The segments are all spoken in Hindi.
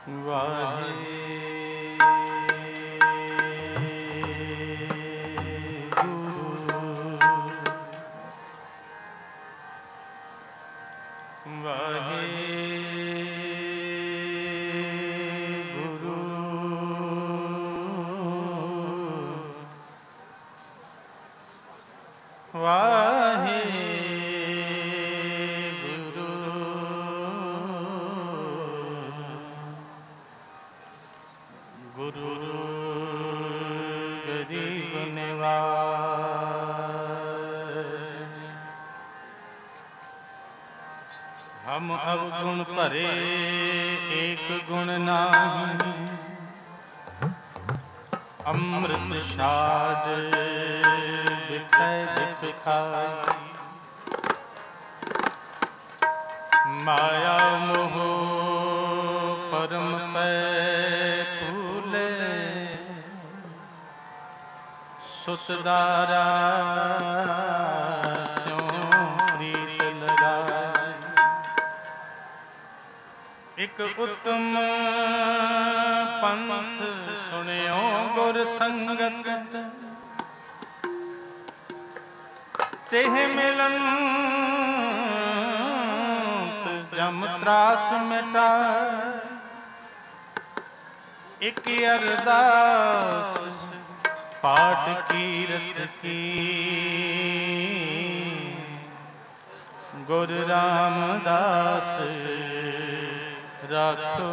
हम अवगुण भरे एक गुण नाही, अमृत साध बिखय बिख खाई। माया मोह परम पै फूले, सुत दारा एक उत्तम पंथ सुनियो गुर संगत, तेह मिलन जम त्रास मिटा। एक अरदास पाठ कीरत की, गुरु रामदास राखो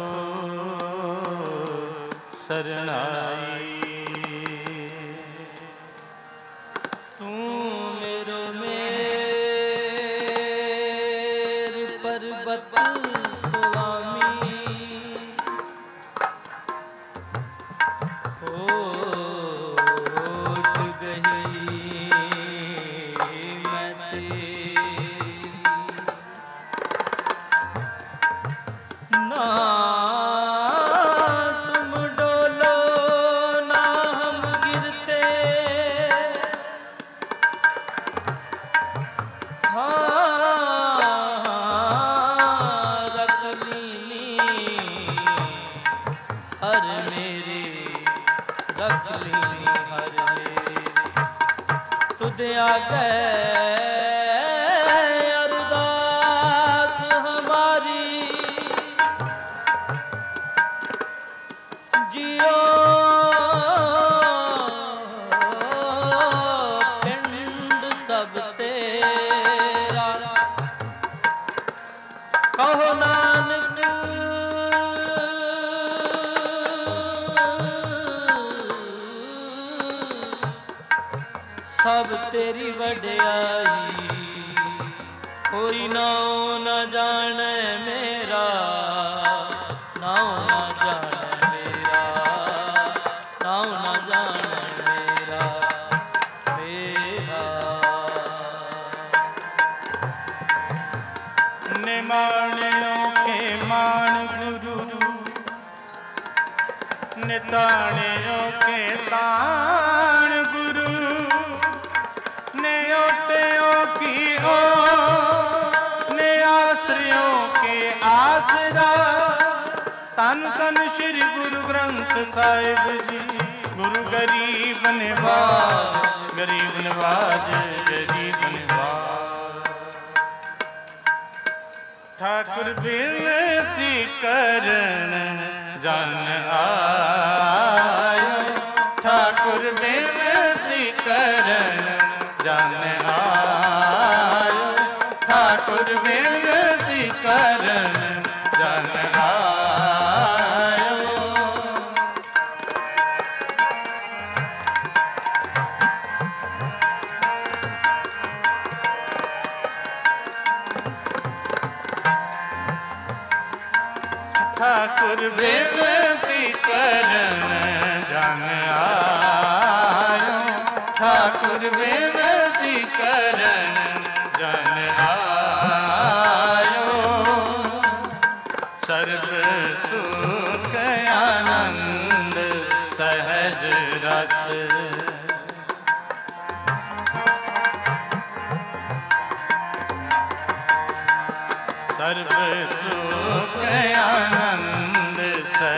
सरनाई। तू मेरो मेर पर्वत स्वामी, होठ गई मैं तेरी, ना तुम डोलो ना हम गिरते। रख लीनी हर मेरी, रख लीनी हर मेरी, तुझ आ गए अरदास हमारी। जियो पिंड सब तेरा, कहो नानक सब तेरी वड्याई। कोई नाम न जाने मेरा, नाम न जाने मेरा, नाम न जाने मेरा मेरा। निमाणियों के मान गुरु, निताणियों के ताण गुरु, न्योटियों की ओ न्याश्रियों के आसरा। तन तन श्री गुरु ग्रंथ साहिब जी, गुरु गरीब निवाज, गरीब निवाज, गरीब निवाज। ठाकुर बिनती करन जन आयो, ठाकुर बिनती करन जन आयो, ठाकुर बिनती करन जन आयो। ठाकुर बिनती करन जन आयो, ठाकुर बिनती करन जन आयो। सर्व सुख आनंद सहज रस, सर्व सुख आनंद सहज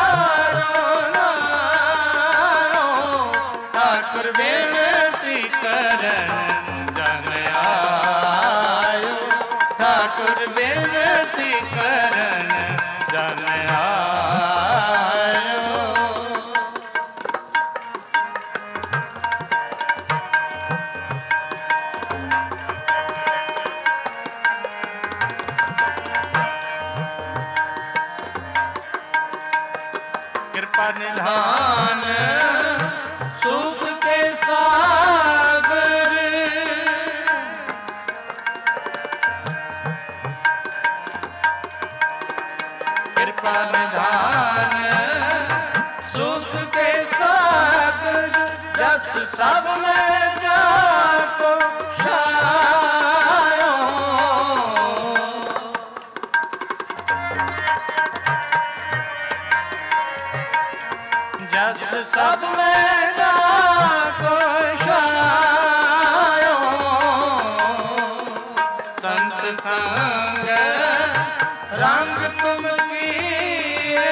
ठाकुर बेनती करन जन आयो, ठाकुर बेनती करन जन आयो। कृपा निधान सुख के सागर, कृपा निधान सुख के सागर, जस सब में जाको छायो। जस सब में जाको छायो, संत संग रंग तुम किए,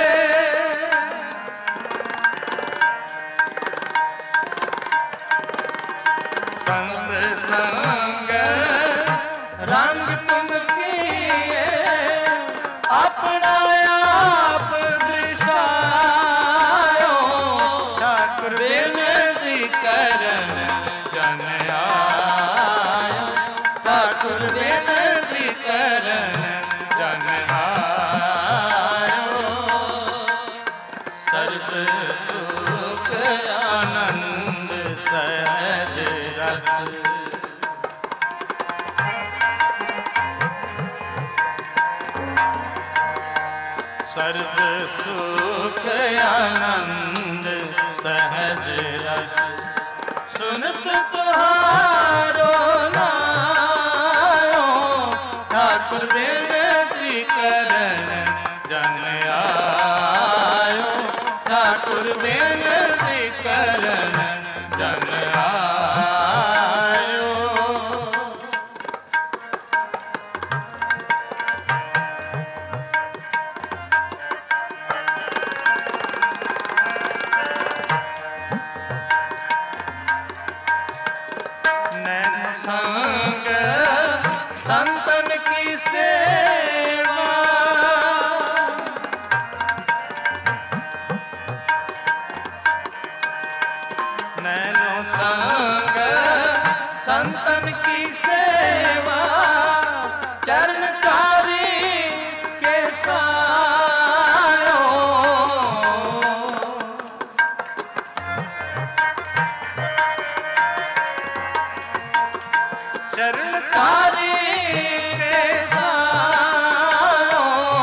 संत संग रंग तुम किए, अपना आप दृशायो। ठाकुर बेनती करन जन आयो, ठाकुर बेनती करन जन आयो। सर्व सुख आनंद सहज रस, सर्व सुख आनंद सहज रस, सुनत तुहारो नायो। ठाकुर बेनती करन जन आयो, ठाकुर बेनती करन जन आयो। नैन संग संतन की सेवा, नैनो संग संतन की सेवा, चरण चारी के सायो। चरण चारी के सायो,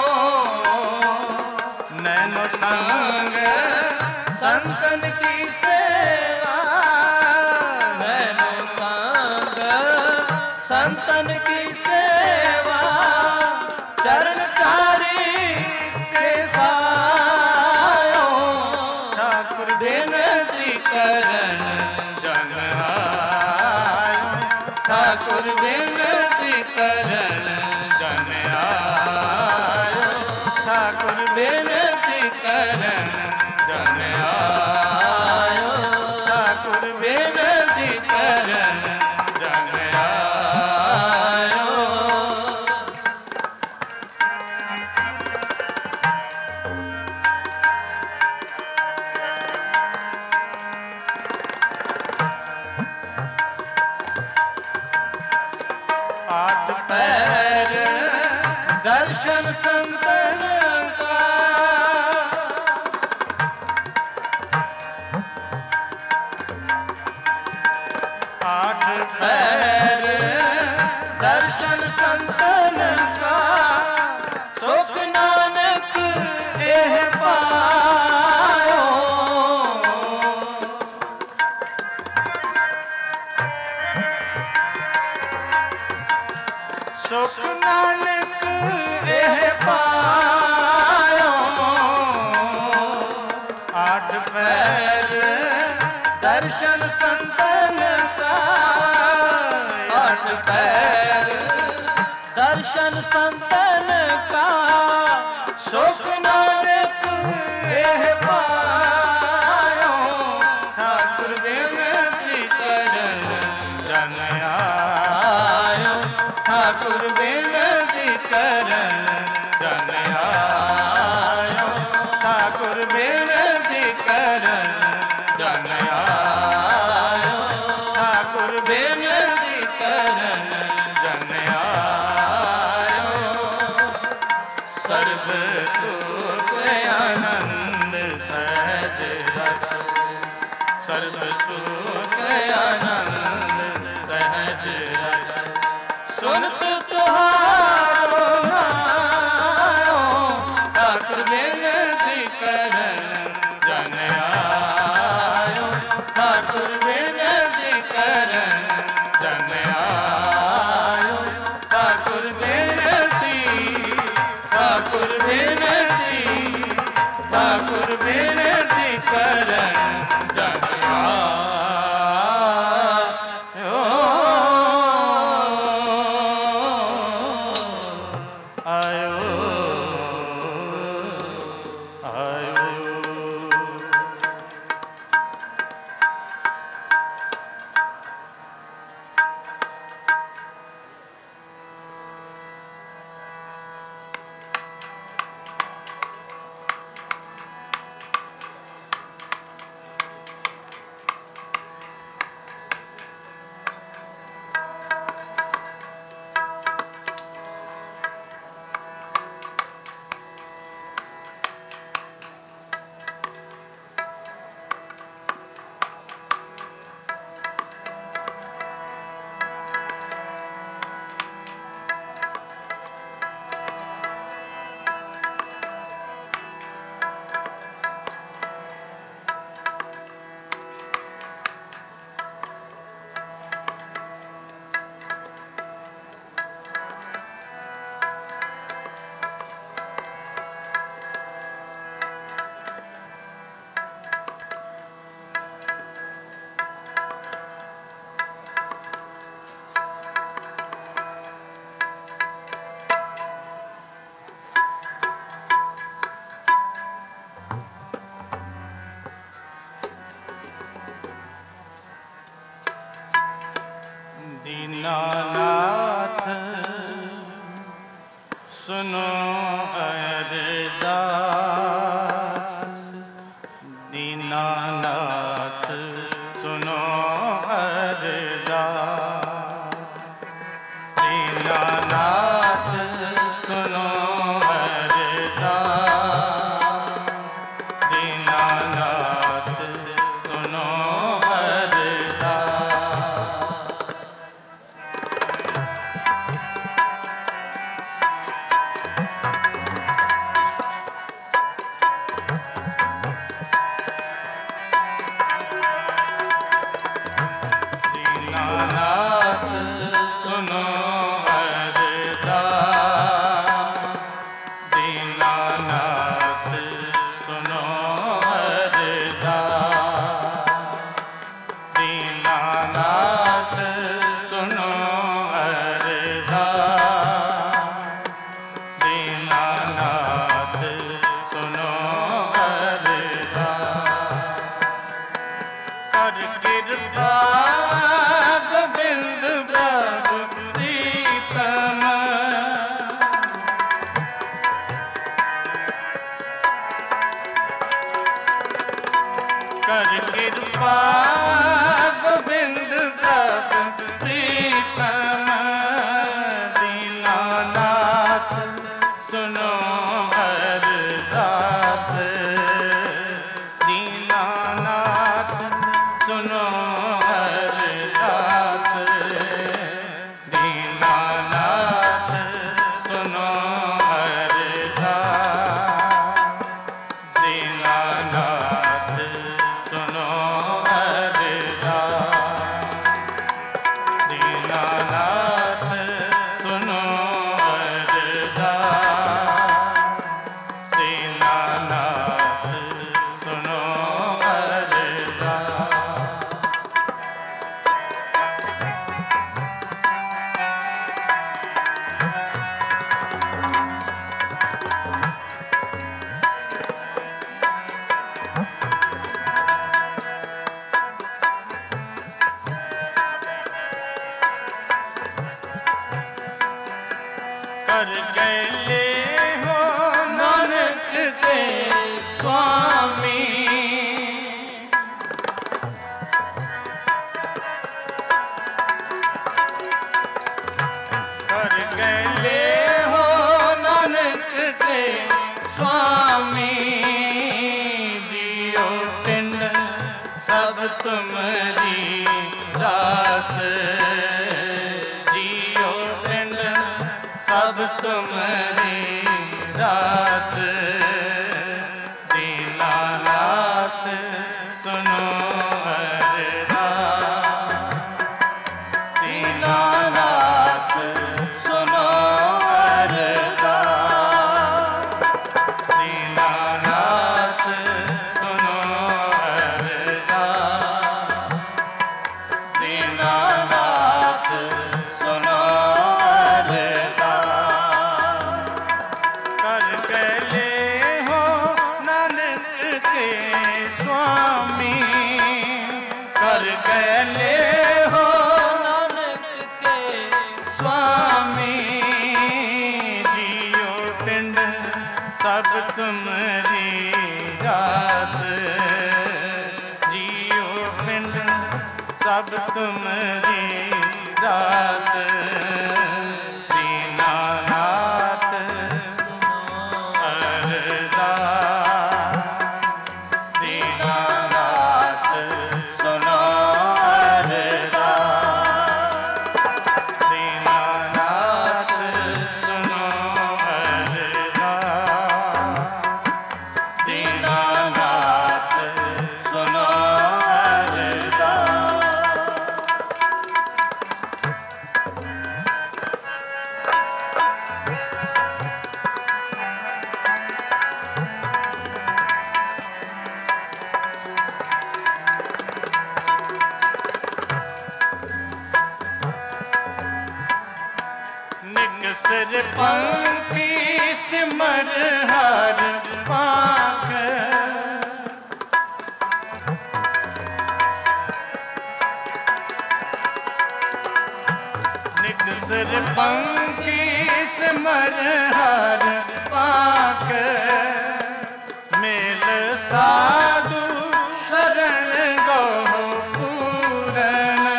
नैनो संग संतन की सेवा, नैनो संग संतन की सेवा, चरण चारी के सायो। ठाकुर बेनती करन जन आयो, ठाकुर बेनती करन जन आयो, ठाकुर बेनती करन जन आयो, ठाकुर बेनती करन जन आयो। आठ पैर दर्शन संतन का, आठ पैर दर्शन संतन का, सुख नानक एह पायो। सुख नानक एह पायो, आठ पैर दर्शन संतन का, आठ पैर दर्शन संतन का, सुख नानक एह पायो ठाकुर बेनती करन जन आयो ठाकुर बेनती करन जन आयो ठाकुर बेनती करन जन आयो ठाकुर बेनती करन जन आयो सर्व सुख आनंद सहज रस सर्व सुख आनंद सहज रस सुनत तुहारो नायो ठाकुर बेनती करन जन आयो ठाकुर बेनती करन जन आयो ठाकुर बेनती ठाकुर बेनती ठाकुर बेनती करन जन आयो आयो आयो दीनानाथ सुनो अरदास दीनानाथ सुनो अरदास दीनानाथ सुनो अरदास दीनानाथ सुनो अरदास कर गए हो नानक के स्वामी। कर गए हो नानक के स्वामी। दियो पिंड सब तुम्हारी रास। दियो पिंड सब तुम्हारी रास। दीनानाथ सुनो अरदास। दीनानाथ सुनो अरदास। दीनानाथ सुनो अरदास। दीनानाथ सुनो अरदास। कर गए हो नानक के स्वामी। कर गए हो नानक के स्वामी। जियो पिंड सब तुम्हारी रास। जियो पिंड सब तुम्हारी रास। दीनानाथ अरदास। दीनानाथ सुनो अरदास। दीनानाथ सुनो अरदास। दीनानाथ सुनो अरदास। निगसर पंक्ति सिमर हर पाक। निगसर पंक्ति सिमर हर पाक। मेल साधु शरण गो पूरन।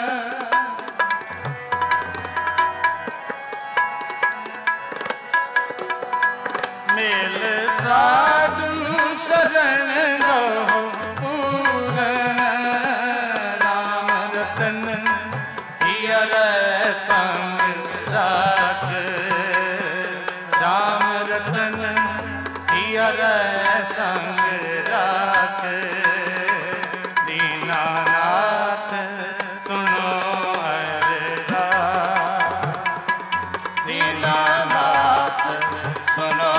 मेल साधु शरण गो पूरन। राम रतन हियर संग राख। राम रतन हियर संग राख। दीनानाथ सुनो अरदास। दीनानाथ सुनो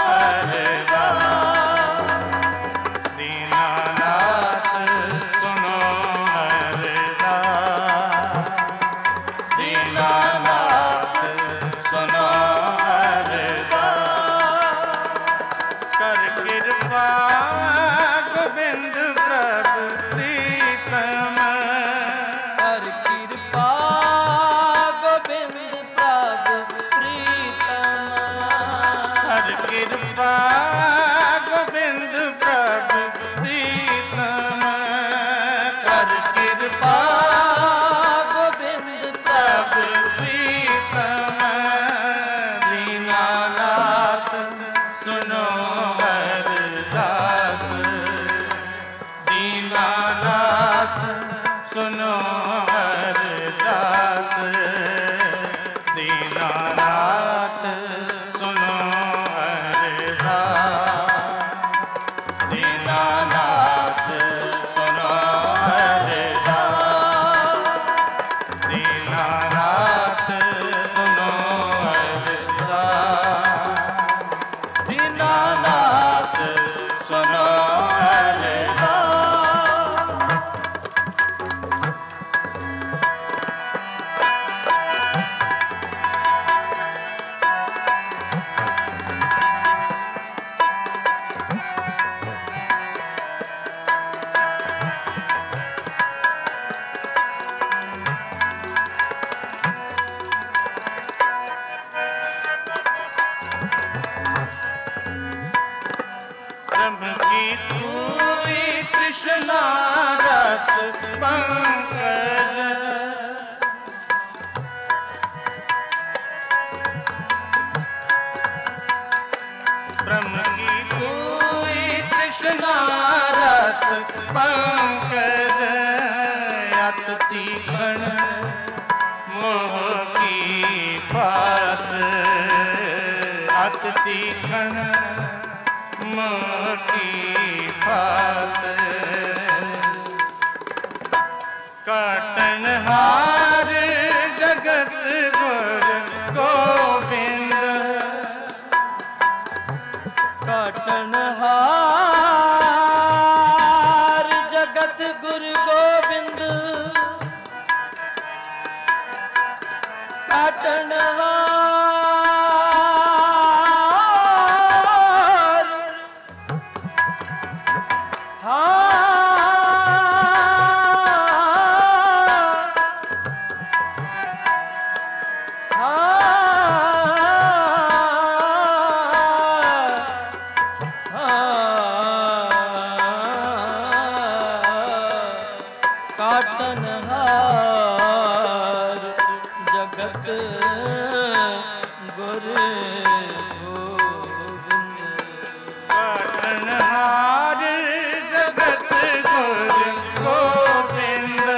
अरदास। दीनानाथ सुनो अरदास। दीनानाथ सुनो अरदास। कर कृपा गोविंद प्रभु प्रीतम। कर कृपा गोविंद प्रभु प्रीतम। कर कृपा गोविंद प्रभु प्रीतम। कर कृपा गोविंद प्रभु प्रीतम। दीनानाथ सुनो अरदास। दीनानाथ सुनो अरदास। दीनानाथ सुनो अरदास। पंकज अत तीखण मोह की फास अत तीखण मोह की फास काटनहार जगत गुर गोविंद काटनहार जगत गुरु गोविंद काटनहार काटनहार जगत गुरु गोविंद काटनहार जगत गुरु गोविंद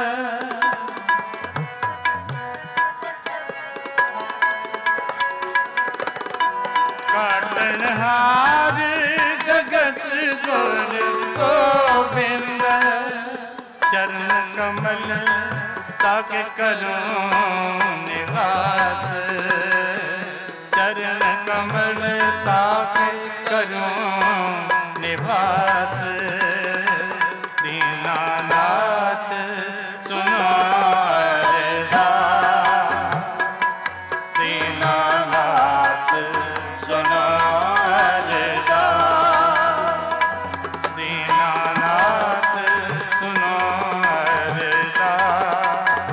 काटनहार जगत गुरु गोविंद चरण कमल ताके करूं निवास चरण कमल ताके करूं निवास दीनानाथ सुनो अरदास दीनानाथ सुनो अरदास दीनानाथ सुनो अरदास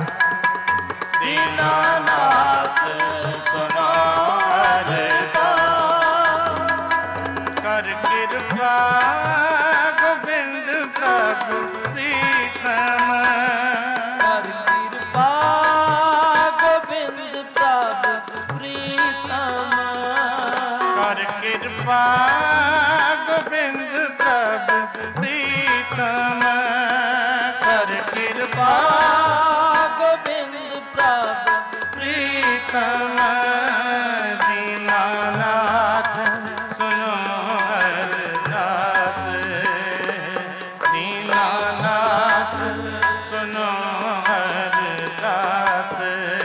दीनानाथ सुनो अरदास कर कृपा गोविंद प्रभु प्रीतम कर कृपा गोविंद प्रभु प्रीतम कर कृपा गोविंद प्रभु प्रीतम कर कृपा गोविंद प्रभु प्रीतम दीनानाथ सुनो अरदास दीनानाथ सुनो अरदास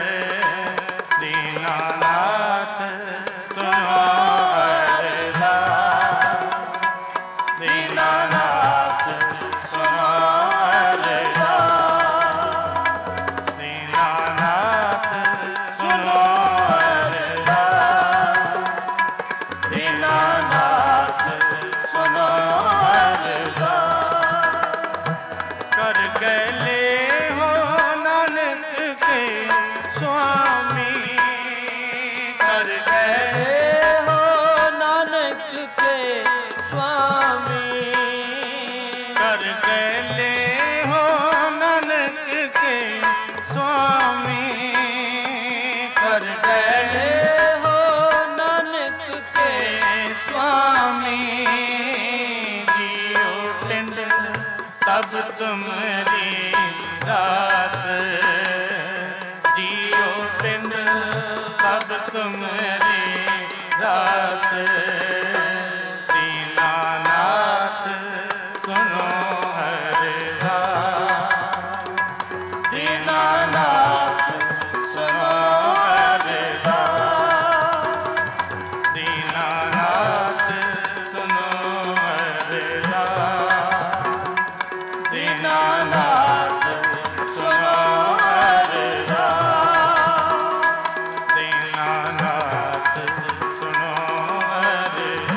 दीनानाथ सुनो अरदास दीनानाथ सुनो अरदास दीनानाथ सुनो अरदास दीनानाथ सुनो अरदास कर गले हो नानक के स्वामी कर गए हो नानक के स्वामी कर गले हो नानक के स्वामी कर गए हो नानक के स्वामी जियो पिंड सब तुम्हारी रास जियो पिंड सब तुम्हारी रास दीनानाथ सुनो अरदास दीनानाथ सुनो अरदास दीनानाथ सुनो अरदास दीनानाथ सुनो अरदास दीनानाथ सुनो अरदास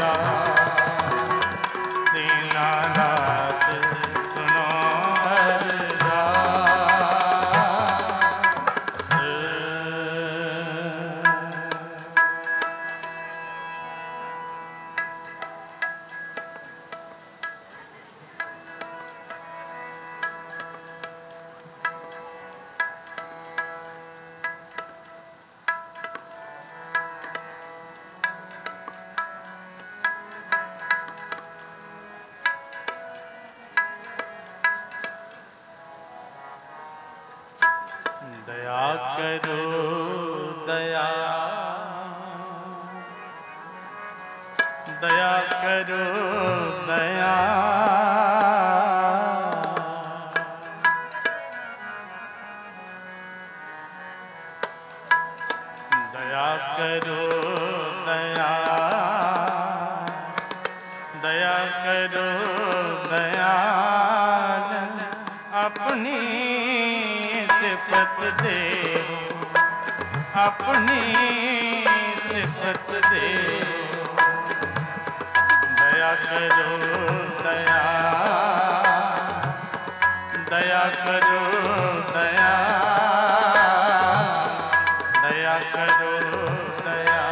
करो दया, दया करो दया, दया करो दया, दया करो दया, अपनी सिफत दे, अपनी सिफत दे, दया करो दया, दया करो दया, दया करो दया,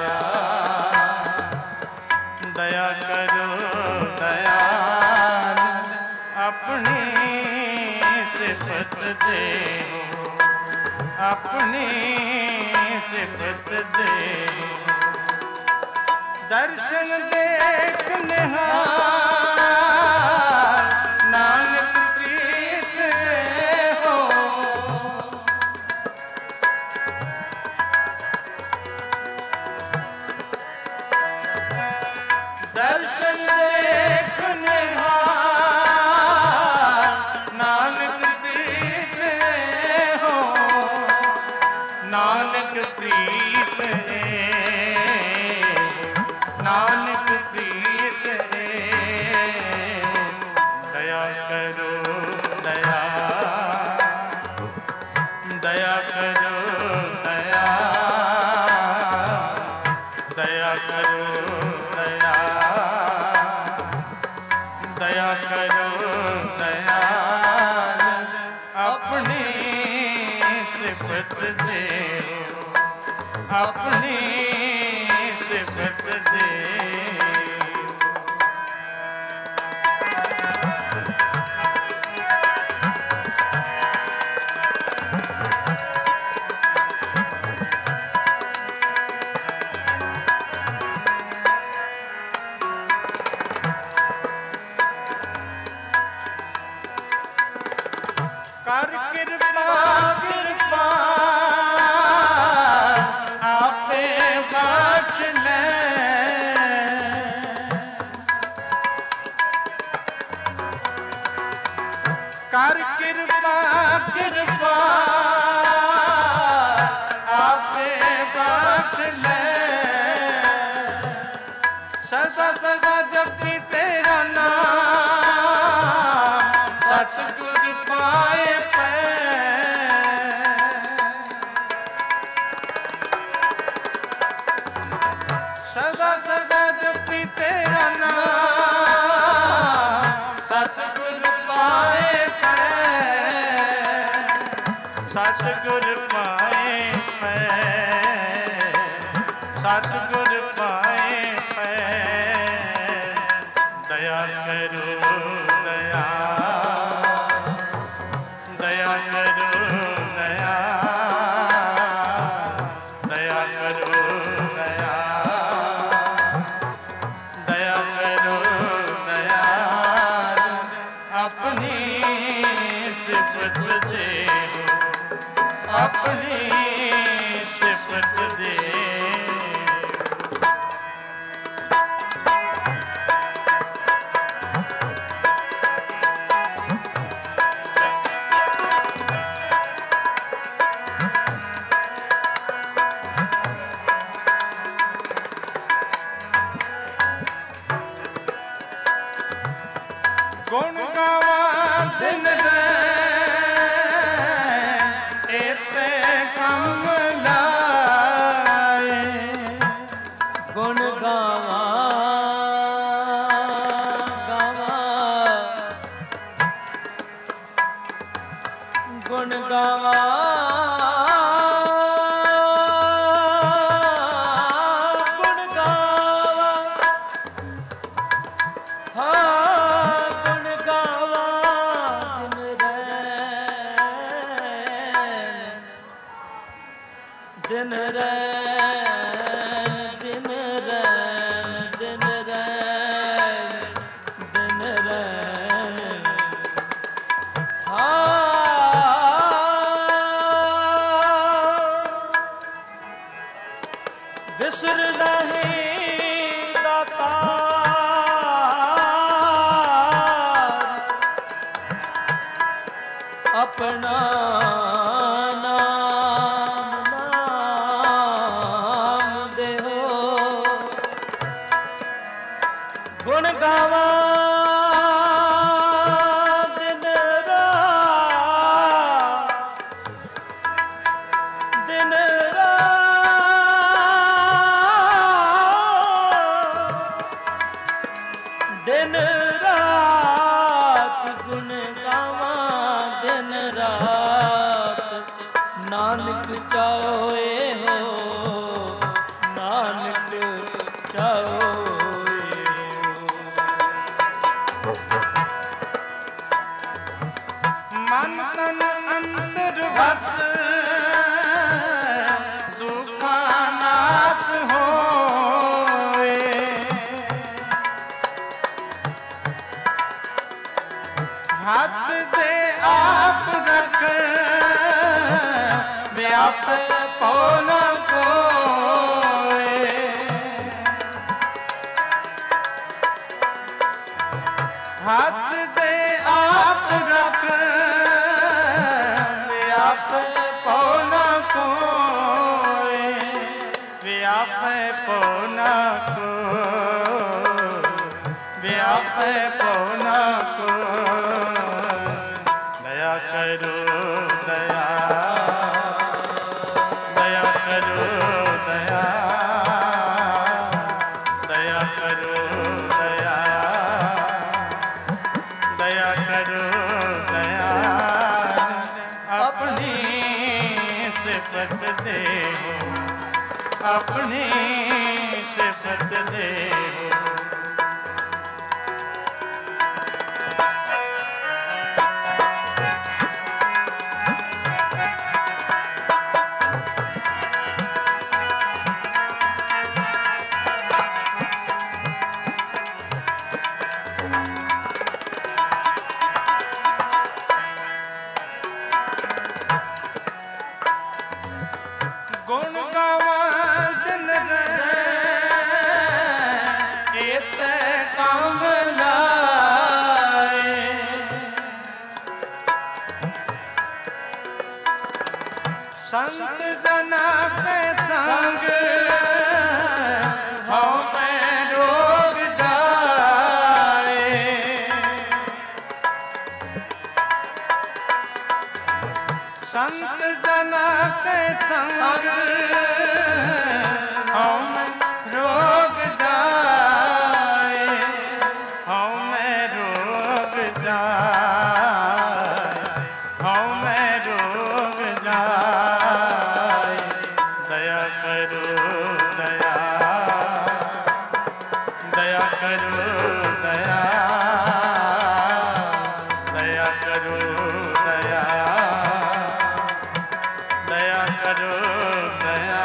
दया करो दया, अपनी सिफत दे, अपनी सिफत दे, दर्शन देख निहार नानक प्रीत हो, दर्शन देख निहार नानक प्रीत हो, नानक प्रीत है, नानक प्रीत है, दया करो दया, दया करो दया, दया करो दया, दया करो दया, अपनी सिफत दे, अपनी सिफत दे, कर कृपा कृपा आपे बख्श ले, कर कृपा कृपा आपे बख्श ले, सदा सदा जपी तेरा नाम, सतगुर पाए पै, सदा सदा जपी तेरा नाम, सतगुर पाए पै, सतगुर पाए पै, सतगुर पाए पै, दया करो दया, दया करो दया, दया करो दया, दया करो दया, अपनी सिफत दे, अपनी सिफत दे, गुण गावा दिन रैन एते कम लाए, गुण गावा गावा, गुण गावा गुण गावा, हाँ गुण गावा दिन रैन, दिन रैन, दिन रैन, दिन रैन, हाँ ਵਿਸਰ ਨਹੀਂ ਦਾਤਾਰ ਆਪਣਾ ਨਾਮ ਦੇਹੋ ਗੁਣ ਗਾਵਾਂ ਦਿਨ ਰਾਤ ਗੁਣ ਗਾਵਾਂ ਦਿਨ ਰਾਤ ਨਾਨਕ ਚਾਹੋਏ ਹੋ ਨਾਨਕ ਚਾਹੋਏ ਹੋ ਮਨ ਤਨ ਅੰਦਰ ਵਸ ਦੁਖਾਂ ਨਾਸ ਹੋਏ ਹੱਥ ਦੇ ਆਪ ਰੱਖ ਵਿਆਪ ਪਉ ਨ ਕੋਏ ਹੱਥ ਦੇ ਆਪ ਰੱਖ ਵਿਆਪ ਪਉ ਨ ਕੋਏ ਵਿਆਪ ਪਉ ਨ ਕੋਏ ਵਿਆਪ ਪਉ ਨ ਕੋਏ ਦਇਆ ਕਰੋ ਦਇਆ ਦਇਆ ਕਰੋ ਦਇਆ ਦਇਆ ਕਰੋ ਦਇਆ ਦਇਆ ਕਰੋ ਦਇਆ ਆਪਣੀ ਸਿਫਤ ਦੇਹੋ ਆਪਣੀ ਸਿਫਤ ਦੇਹੋ ਗੁਣ ਗਾਵਾਂ ਦਿਨ ਰਹਿ ਇਤੇ ਕੰਮ ਲਾਏ ਸੰਤ ਜਨਾ ਕੇ ਸੰਗ ਹਉ ਮੈਂ ਰੋਗ ਜਾਏ ਸੰਤ ਜਨਾ ਕੇ ਸੰਗ ਹਉ ਮੈਂ ਰੋਗ ਜਾਏ ਹਉ ਮੈਂ ਰੋਗ ਜਾਏ ਹਉ ਮੈਂ ਰੋਗ ਜਾਏ ਦਇਆ ਕਰੋ ਦਇਆ ਦਇਆ ਕਰੋ ਦਇਆ ਦਇਆ ਕਰੋ ਦਇਆ ਦਇਆ ਕਰੋ ਦਇਆ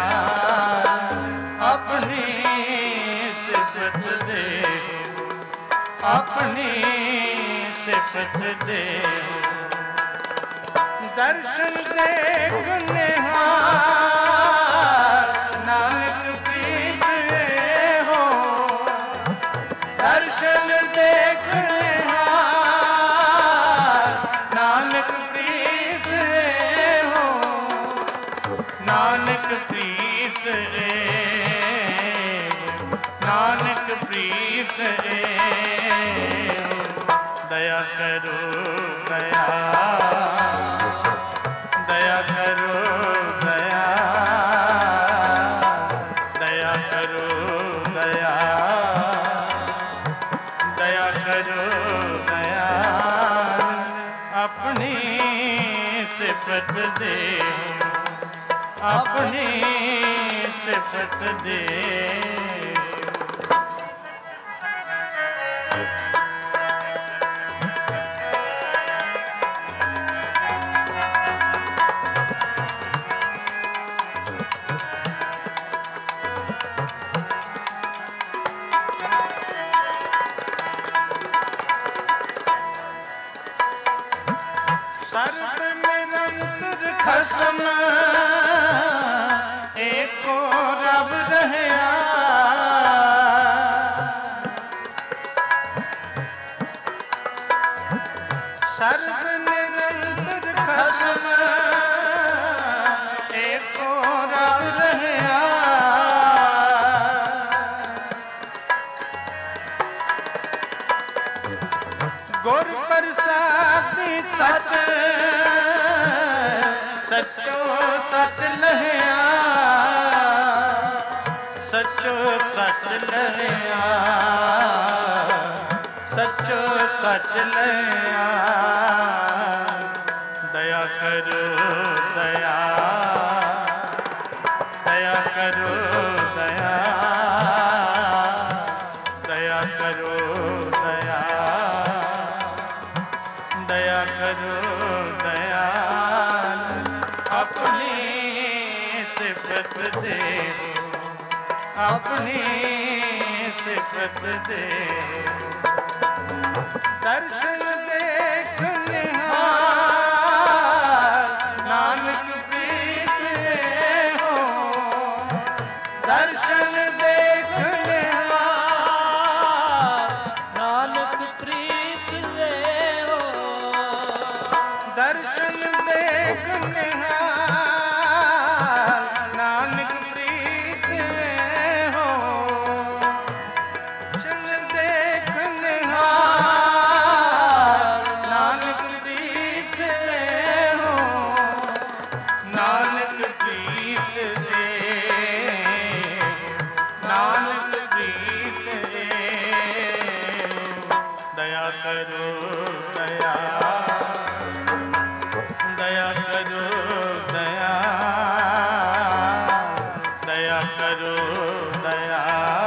ਆਪਣੀ ਸਿਫਤ ਦੇਹੋ ਆਪਣੀ ਸਿਫਤ ਦੇਹੋ ਦਰਸ਼ਨ ਦੇਖ ਨਿਹਾਰ ਨਾਨਕ ਪ੍ਰੀਤ ਹੋ ਦਰਸ਼ਨ ਦੇਖ ਨਿਹਾਰ ਨਾਨਕ ਪ੍ਰੀਤ ਹੋ ਨਾਨਕ ਪ੍ਰੀਤ ਨਾਨਕ ਪ੍ਰੀਤ ਦਇਆ ਕਰੋ ਦਇਆ ਦਇਆ ਕਰੋ ਦਇਆ ਦਇਆ ਕਰੋ ਦਇਆ ਦਇਆ ਕਰੋ ਦਇਆ ਆਪਣੀ ਸਿਫਤ ਦੇਹੋ ਆਪਣੀ ਸਿਫਤ ਦੇਹੋ ਸਰਬ ਨਿਰੰਤਰ ਖਸਮ ਏਕੋ ਰੱਬ रब रहया सर्व निरंतर खसम एको रब रहया गुर प्रसादी सच सचो सच लहया सचो सच लहया सचो सच लहया दया करो दया दया करो दया दया करो दया दया करो दया अपनी सिफत दे अपनी सिफत दे दर्शन देखने नानक प्रीत हो दर्शन देखने नानक प्रीत वे हो दर्शन देखने नानक प्रीत हो दर्शन देखने नानक प्रीत हो नानक प्रीत दे नानक प्रीत दे दया करो दया दया करो दया दया करो दया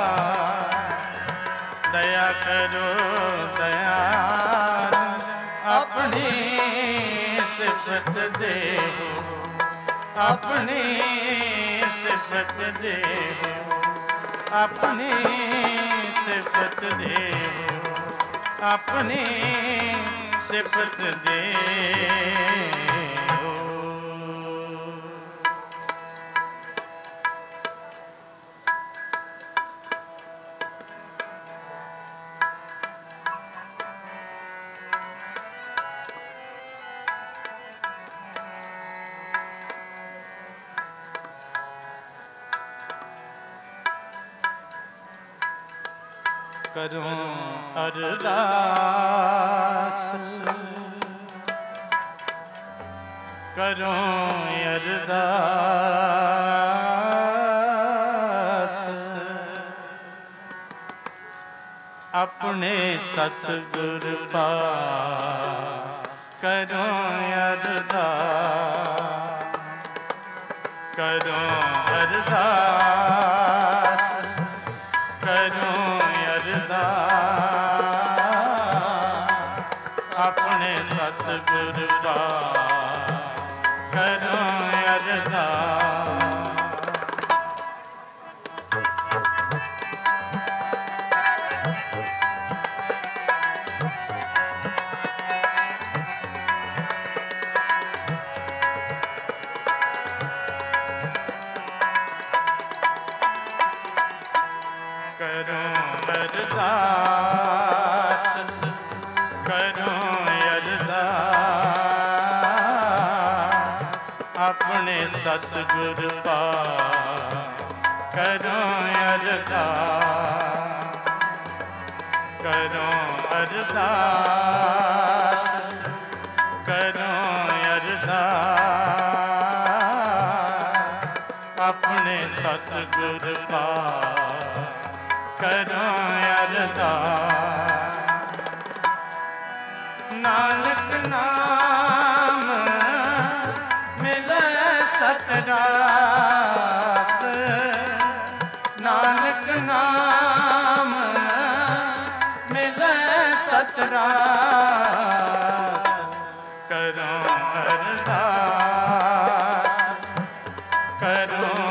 दया करो दया अपनी सिफत दे अपनी सिफत दे अपनी सिफत दे अपनी सिफत दे करूं अरदास करूं अरदास अपने सतगुर पास करूं अरदास करूं अरदास करूं अपने सतगुर पास करूं अरदास करूं अरदास करूं अरदास अपने सतगुर पास करूं अरदास करूं अरदास करूं अरदास अपने सतगुर पास करूं अरदास नानक नाम मिले ससरास नानक नाम मिले ससरास करूं अरदास करूं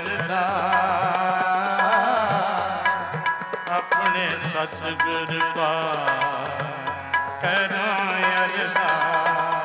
अरदास अपने सतगुर पास करूं अरदास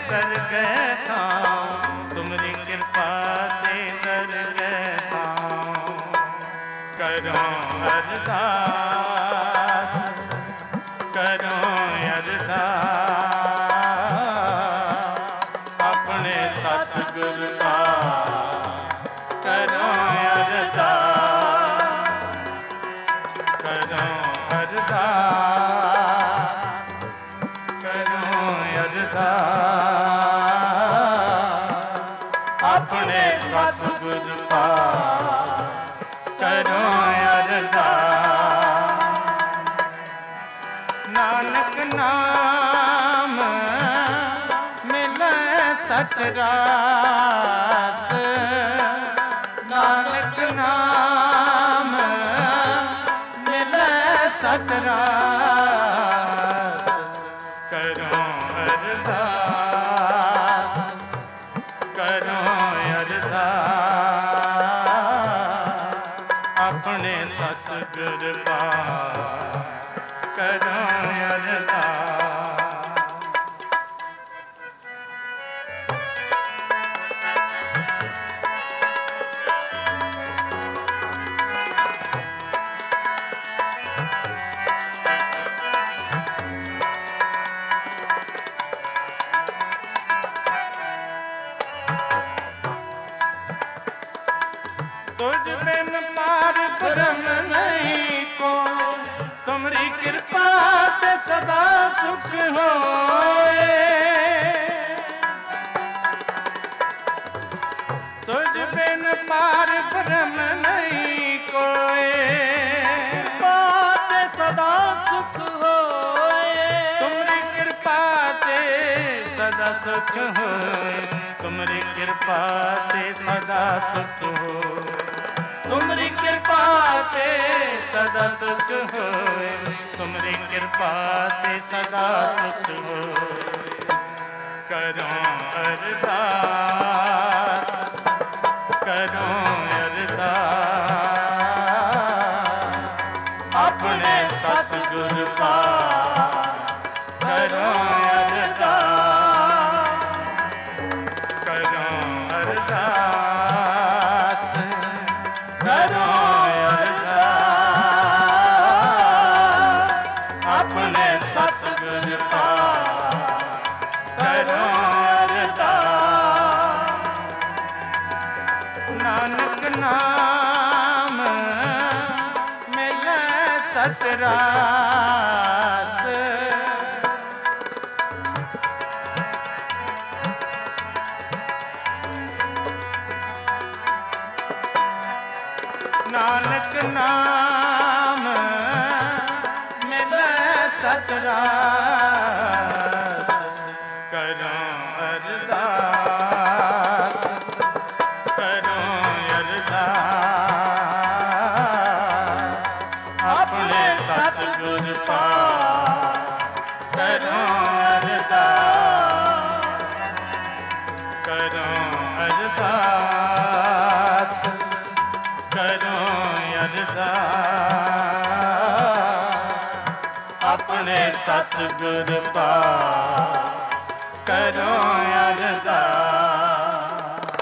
तर गए थाम, तुमरी कृपा ते तर गए थाम। करो अरदास, करो अरदास, अपने सतगुर का करो अरदास, करो अरदास, करो अरदास, अपने सतगुर का करो अरदास। नानक नाम मिले सच रास, नानक नाम मिले सच रास। करो अरदास, करो अरदास, अपने सतगुर का करो अरदास। तुझ बिन पार ब्रह्म नहीं को, तुमरी कृपा ते सदा सुख होए। तुझ बिन पार ब्रह्म नहीं कोई, पाते सदा सुख होए। तुमरी कृपा ते सदा सुख होए, तुमरी कृपा ते सदा सुख होए, तुमरी कृपा ते सदा सुख होए, तुमरी कृपा ते सदा सुख होए। करो अरदास, करो अरदास, अपने सतगुर का करो अरदास, करो अरदास, करो अरदास, अपने सतगुर का करो अरदास। नानक नाम मिले सच रास, नानक नाम मिले सच रास। करो अरदास, करो अरदास, अपने सतगुर का करो अरदास, करो अरदास, करो अरदास, अपने सतगुर का करो अरदास।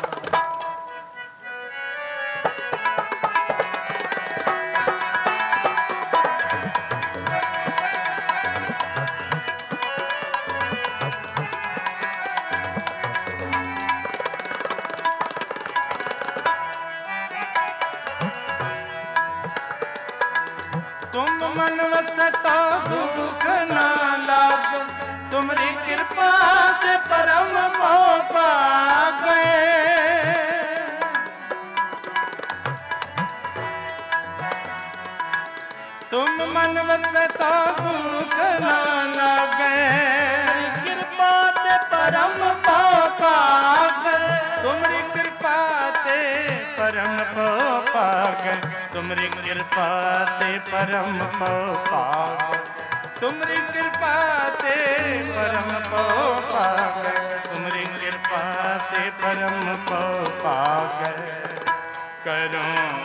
तुम मन वसै तो दुख ना लाग, तुमरी कृपा से परम मोह पा गए। तुम मन वसै तो दुख ना लागे, कृपा ते परम मोह पा गए। तुमरी कृपा ते परम मोह पा गए, तुमरी कृपा ते परम मोह पा गए, तुमरी कृपा ते परम मोह पा गए, तुमरी कृपा ते परम मोह पा गए। करो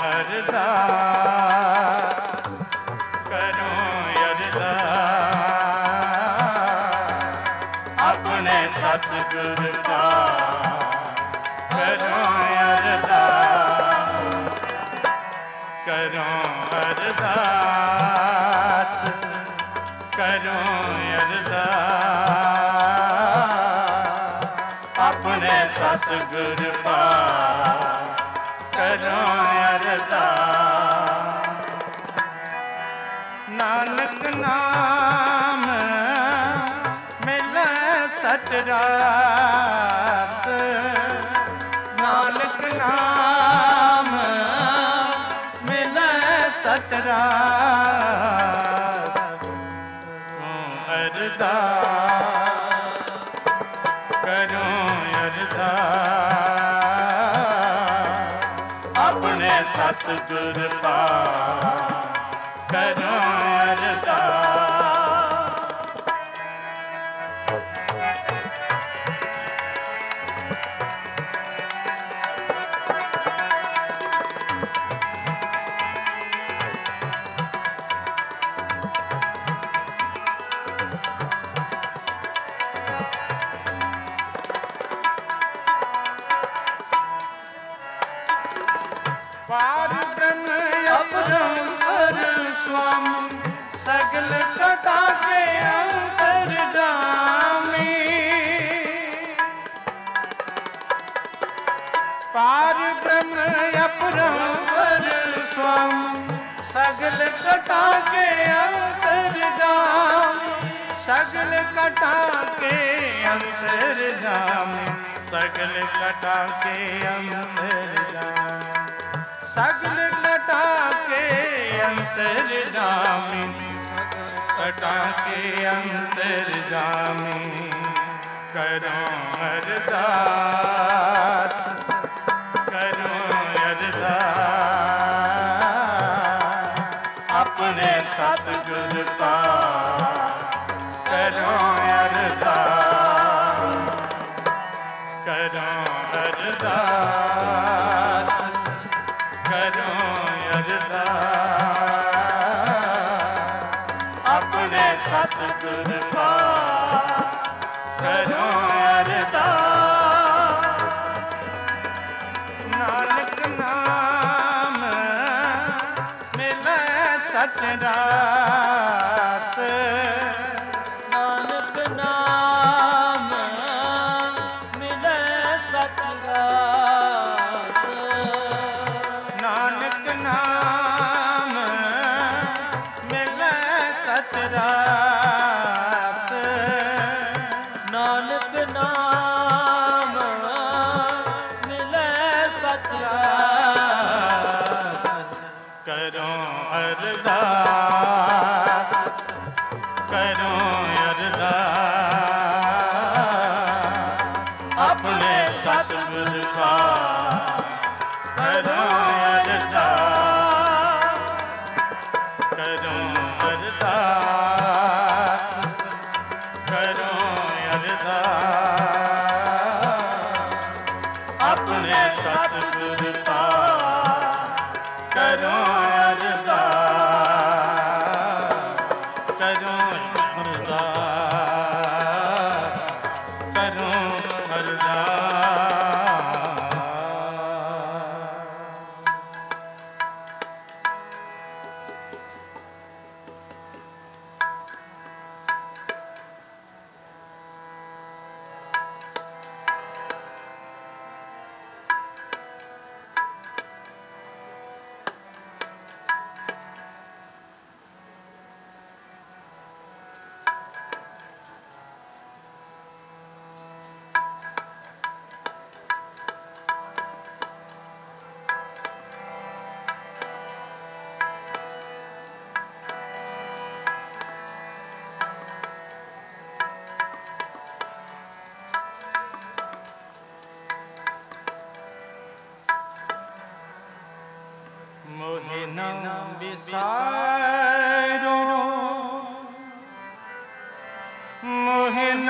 अरदास, करो अरदास, ਆਪਣੇ ਸਤਿਗੁਰ ਕਾ ਕਰੋ ਅਰਦਾਸ, ਕਰੋ ਅਰਦਾਸ, ਕਰੋ ਅਰਦਾਸ, ਆਪਣੇ ਸਤਿਗੁਰ ਕਾ ਕਰੋ ਅਰਦਾਸ। ਨਾਨਕ ਨਾਮ ਮਿਲੈ ਸਚ ਰਾਸ, ਨਾਨਕ ਨਾਮ ਮਿਲੈ ਸਚ ਰਾਸ। ਅਰਦਾਸ ਕਰੋ ਅਰਦਾਸ, ਆਪਣੇ ਸਤਿਗੁਰ ਕਾ ਕਰੋ ਅਰਦਾਸ। ਪਾਰ ਬ੍ਰਹਮ ਅਪਰੰਪਰ ਸੁਆਮੀ, ਸਗਲ ਘਟਾ ਕੇ ਅੰਤਰ ਜਾਮੀ। ਪਾਰ ਬ੍ਰਹਮ ਅਪਰੰਪਰ ਸੁਆਮੀ, ਸਗਲ ਘਟਾ ਕੇ ਅੰਤਰ ਜਾਮੀ, ਸਗਲ ਘਟਾ ਕੇ ਅੰਤਰ ਜਾਮੀ, ਸਗਲ ਘਟਾ ਕੇ ਅੰਤਰ ਜਾਮੀ, ਸਗਲ ਘਟਾ ਕੇ ਅੰਤਰ ਜਾਮੀ, ਘਟਾ ਕੇ ਅੰਤਰ ਜਾਮੀ। ਕਰੋ ਅਰਦਾਸ, ਕਰੋ ਅਰਦਾਸ, ਆਪਣੇ ਸਤਿਗੁਰ ਕਾ ਕਰੋ ਅਰਦਾਸ, ਕਰੋ ਅਰਦਾਸ, ਕਰੋ ਅਰਦਾਸ, ਆਪਣੇ ਸਤਿਗੁਰ ਕਾ ਕਰੋ ਅਰਦਾਸ। ਨਾਨਕ ਨਾਮ ਮਿਲੈ ਸਚ ਰਾਸ, ਨਾਨਕ ਨਾਮ ਮਿਲੈ ਸਚ ਰਾਸ, ਨਾਨਕ ਨਾਮ ਮਿਲੈ ਸਚ ਰਾਸ, ਨਾਨਕ ਨਾਮ ਮਿਲੈ ਸਚ ਰਾਸ। ਕਰੋ ਅਰਦਾਸ, ਕਰੋ ਅਰਦਾਸ, ਆਪਣੇ ਸਤਿਗੁਰ ਕਾ ਕਰੋ ਅਰਦਾਸ, ਕਰੋ ਅਰਦਾਸ, ਕਰੋ ਅਰਦਾਸ, ਆਪਣੇ ਸਤਿਗੁਰ ਕਾ ਕਰੋ ਅਰਦਾਸ, ਕਰੋ ਅਰਦਾਸ, ਕਰੋ ਅਰਦਾਸ। मोहि न बिसारो, मोहि न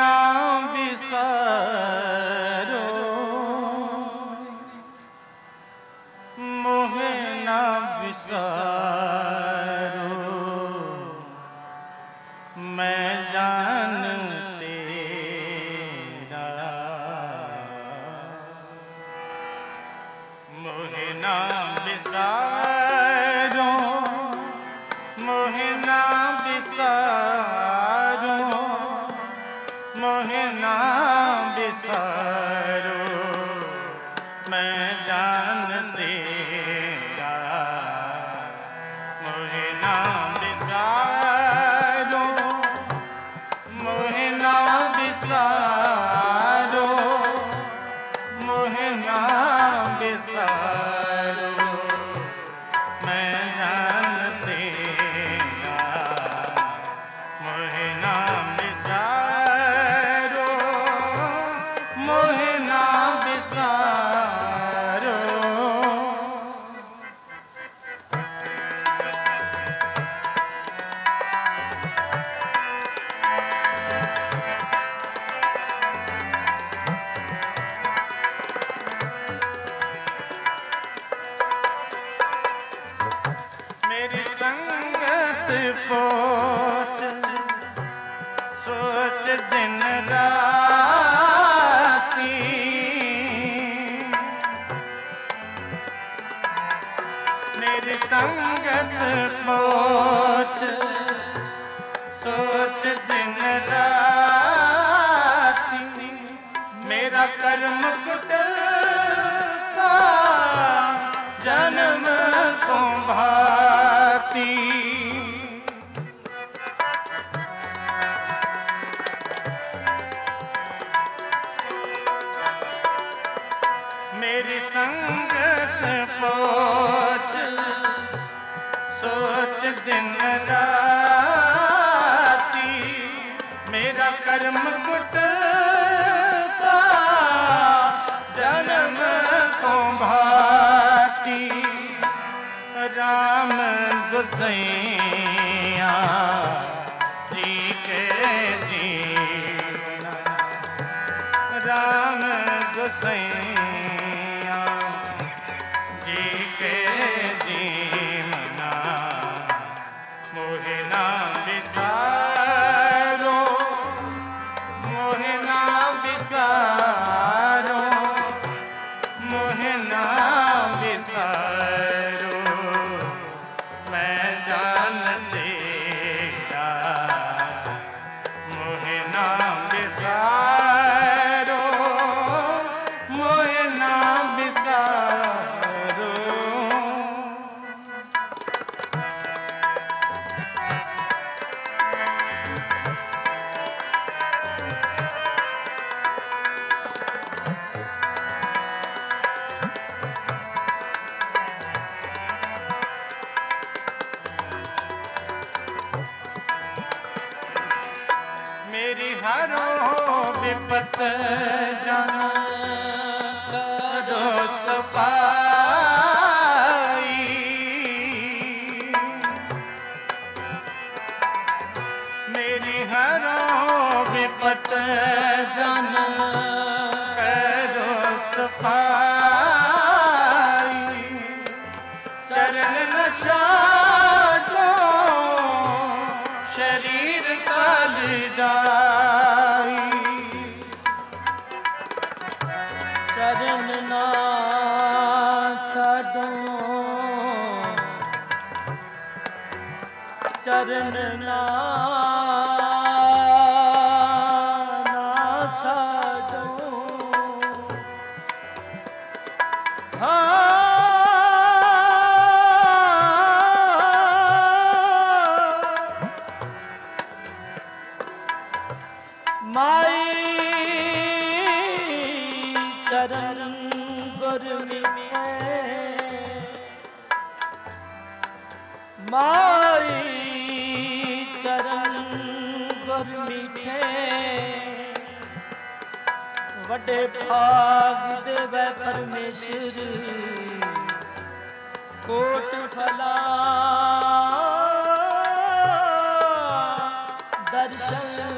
बिसारो, मोहि न बिसारो। मैं जानते मोहे ना बिसारो मैं जान तेरा मोहे ना बिसारो मोहे ना बिसारो मोहे ना बिसारो मैं जान तेरा मोहे ना बिसारो मोहे ना बिसारो मेरी संगत पोच सोच दिन राती मेरी संगत पोच सोच दिन राती मेरा कर्म कुटलता जन्म को भाती मेरी संगत पोच सोच दिन राती मेरा कर्म कुटलता जन्म को भाती राम गुसैया जी के जीना राम गुसैया जी के जीना मोहे ना बिसारो मोहे ना बिसारो मोहे ना बिसारो मैं जान तेरा मोहे ना बिसारो मोहे ना बिसारो मेरी हरो विपत जाना करो सफाई मेरी हरो विपत जाना करो सफाई चरण नशा शरीर कल जाई चरण ना छाडो चरण ना छाडो माई चरण गुर मिठे माई चरण गुर मिठे वड्डे भाग देवै परमेश्वर कोट फला दर्शन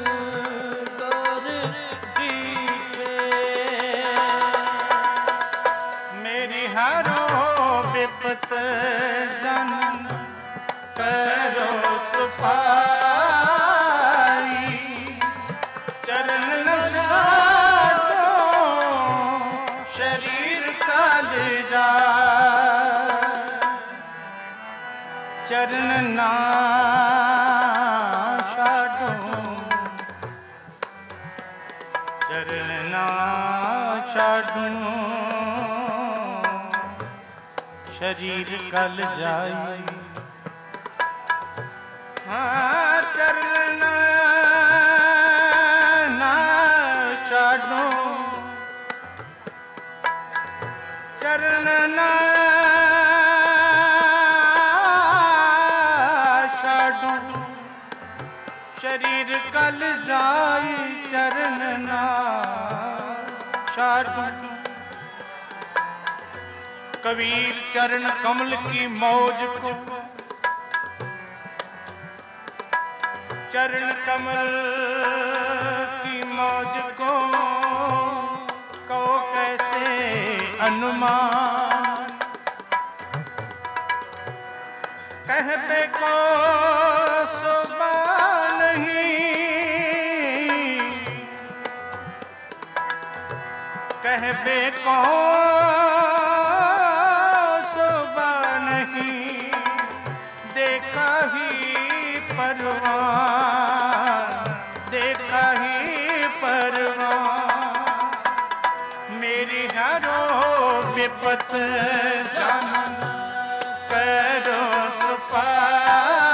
विपत जन करो सफाई चरण लगा दो शरीर काल जा चरण ना छाडो चरण ना छाड़ूं शरीर कल जाई। हाँ चरण ना छाड़ूं चरण ना छाड़ूं शरीर कल जाई। चरण ना छाड़ूं कबीर चरण कमल की मौज को चरण कमल की मौज को कहो कैसे अनुमान। कह पे को सुबह नहीं कह पे को सुबह नहीं देखा ही परवान देखा ही परवान। मेरी हरो विपत जान करो सफाई।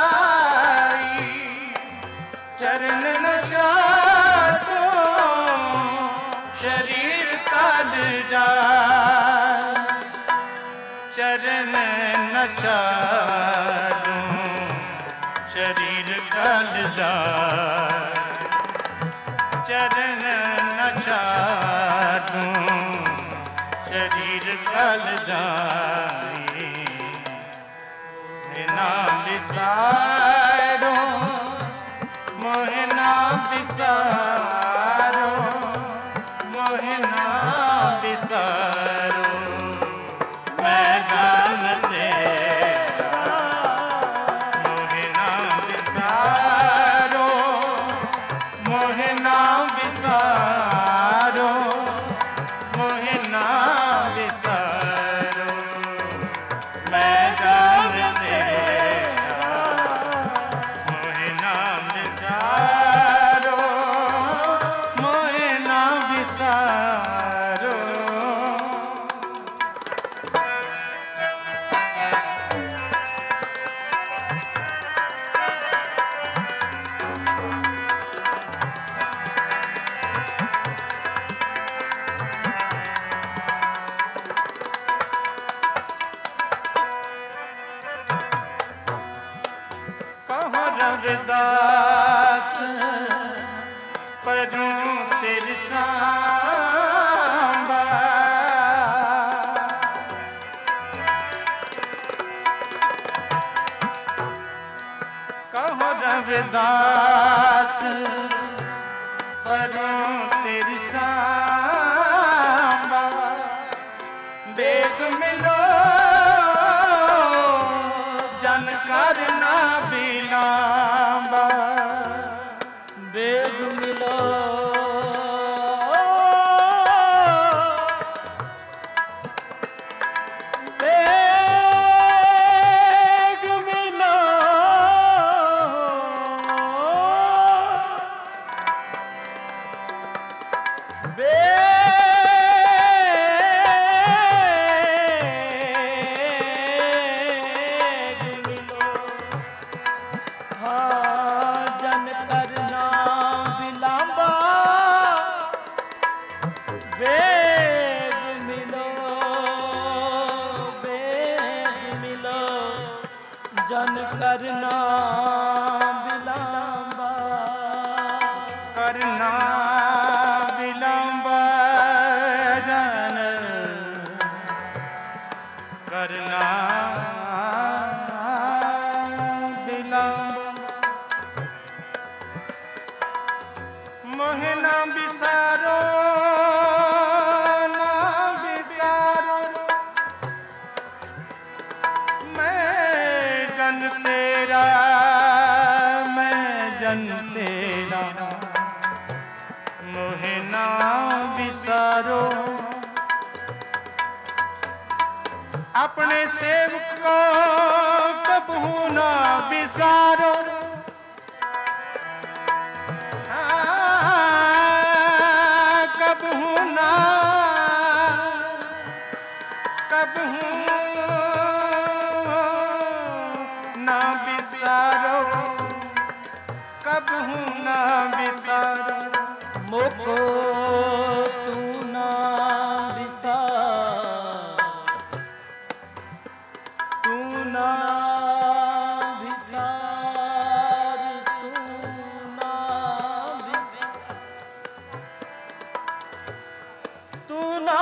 चरण न छाड़ो शरीर कल जाए। चरण न छाड़ो शरीर कल जाए। चरण न छाड़ो शरीर कल जाए। नाम विसारो मोहे नाम विसारो मोहे नाम विसारो मैं जान तेरा। मोहे नाम विसारो मोहे नाम विसारो मोहे नाम विसारो मैं जान तेरा। मोहे नाम विसारो मोहे नाम विसारो। कहो रविदास परूं तेरे सांबा। कहो रविदास परूं तेरे सांबा। बेग मिलो जानकार ना बिलांबा। बेग मिलो बेग मिलो बेग मिलो। हाँ जन करना बिलांबा। बेग मिलो जन करना बिलांबा। करना बिलांबा जन करना बिलांबा। मोहे ना बिसारो ना बिसारो मैं जन तेरा तेरा। मोहे ना बिसारो अपने सेवकों कबहू ना बिसारो। को तू ना विसार, तू ना विसार, तू ना विसार, तू ना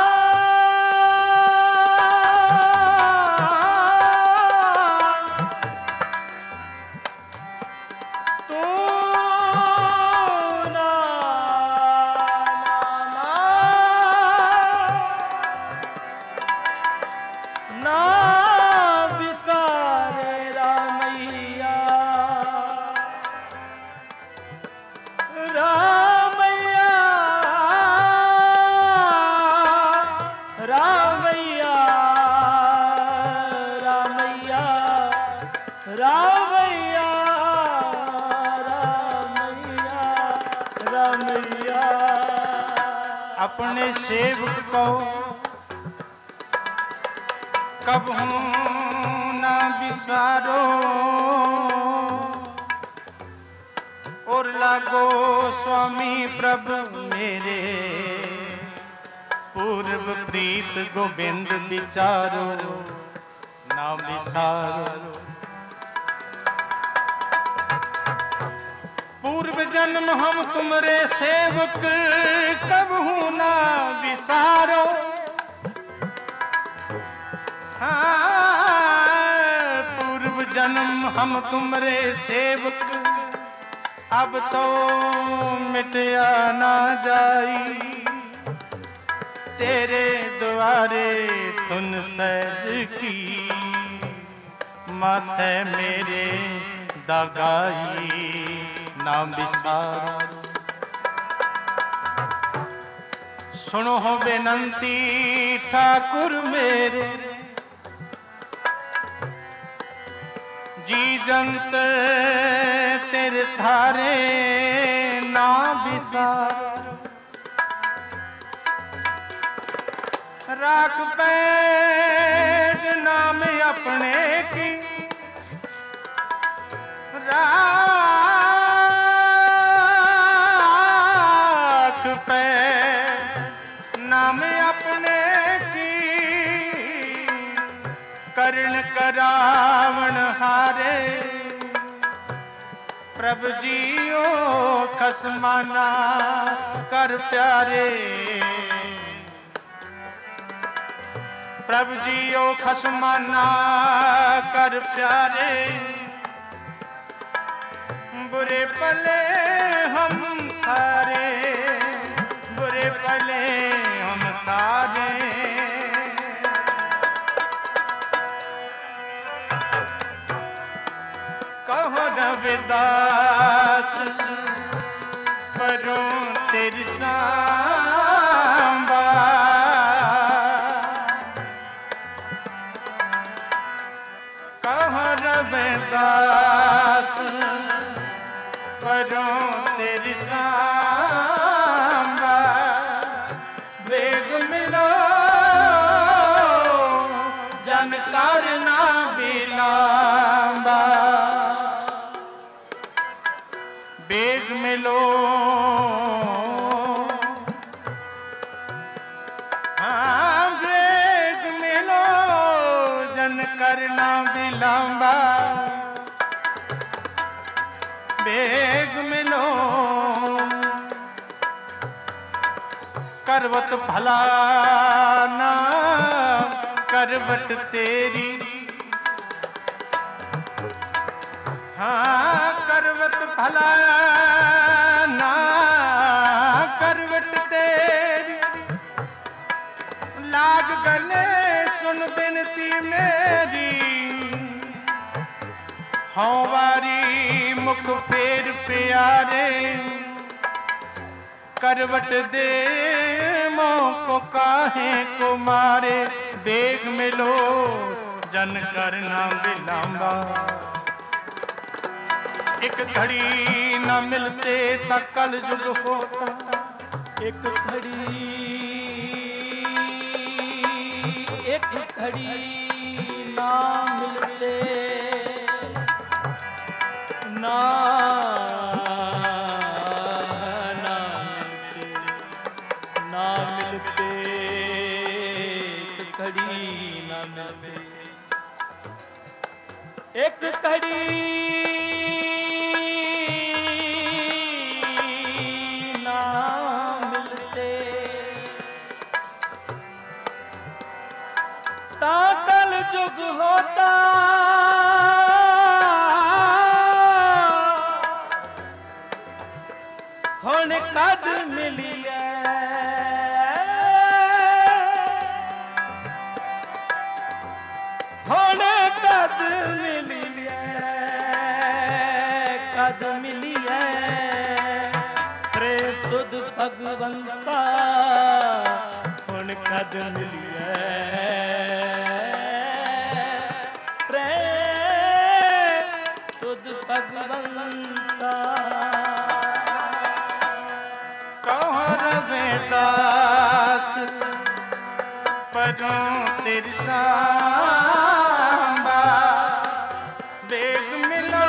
अपने सेवक को कबहू ना बिसारो, और लागो स्वामी प्रभु मेरे, पूर्व प्रीत गोविंद विचारो ना बिसारो। पूर्व जन्म हम तुमरे सेवक कबहू ना विसारो। हाँ, पूर्व जन्म हम तुमरे सेवक, अब तो मिटया ना जाई, तेरे द्वारे तुन सहज की, माथे मेरे दागाई नाम विसार। सुनो हो बेनंती ठाकुर मेरे, जी जंत तेरे थारे ना विसार। राख पैठ नाम अपने की, राख पैठ नाम अपने की, कर्ण करावण हारे। प्रभु जियो खसमाना कर प्यारे, प्रभु जियो खसमाना कर प्यारे। बुरे पले हम थारे, बुरे पले हम थारे। कहो रविदास करो तेरी सांबा, कहो रविदास करो तेरी सांबा। बेग मिलो जानकार ना बिलांबा, बेग मिलो हाँ बेग मिलो जानकार ना बिलांबा। बेग मिलो करवत भला ना करवट तेरी, हाँ करवत भला ना करवट तेरी। लाग गले सुन बिनती मेरी, हाँ वारी मुख फेर प्यारे। करवट दे को काहे को मारे, बेग मिलो जन करना बिलांबा। एक घड़ी न मिलते त कल जुग होता, एक घड़ी ना मिलते ना मिलते घड़ी न मिलते, एक घड़ी ना मिलते, ता कल जुग होता हुण कद मिलिए, हुण कद मिलिए, कद मिलिए प्रेम तुद भगवंता, हुण कद मिलिए प्रेम तुद भगवंता। दास परों तेरी सांबा, बेग मिलो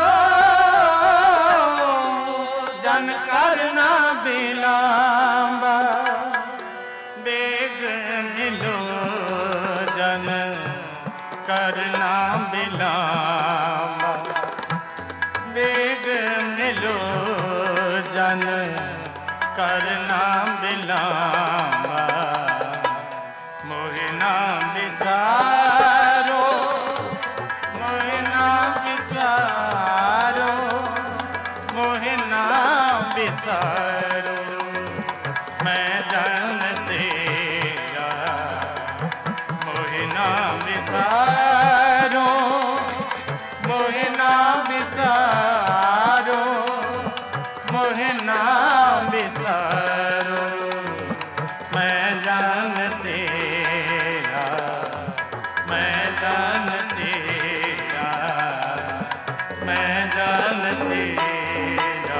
जन करना बिलांबा, बेग मिलो जन करना बिलांबा, बेग मिलो जन करना बिलांबा, मोहे ना बिसारो, मोहे ना बिसारो, मोहे ना बिसारो, मैं जन तेरा, मोहे ना बिसारो, मोहे ना बिसारो, मोहे ना बिसारो, मैं जान तेरा, मैं जान तेरा, मैं जान तेरा।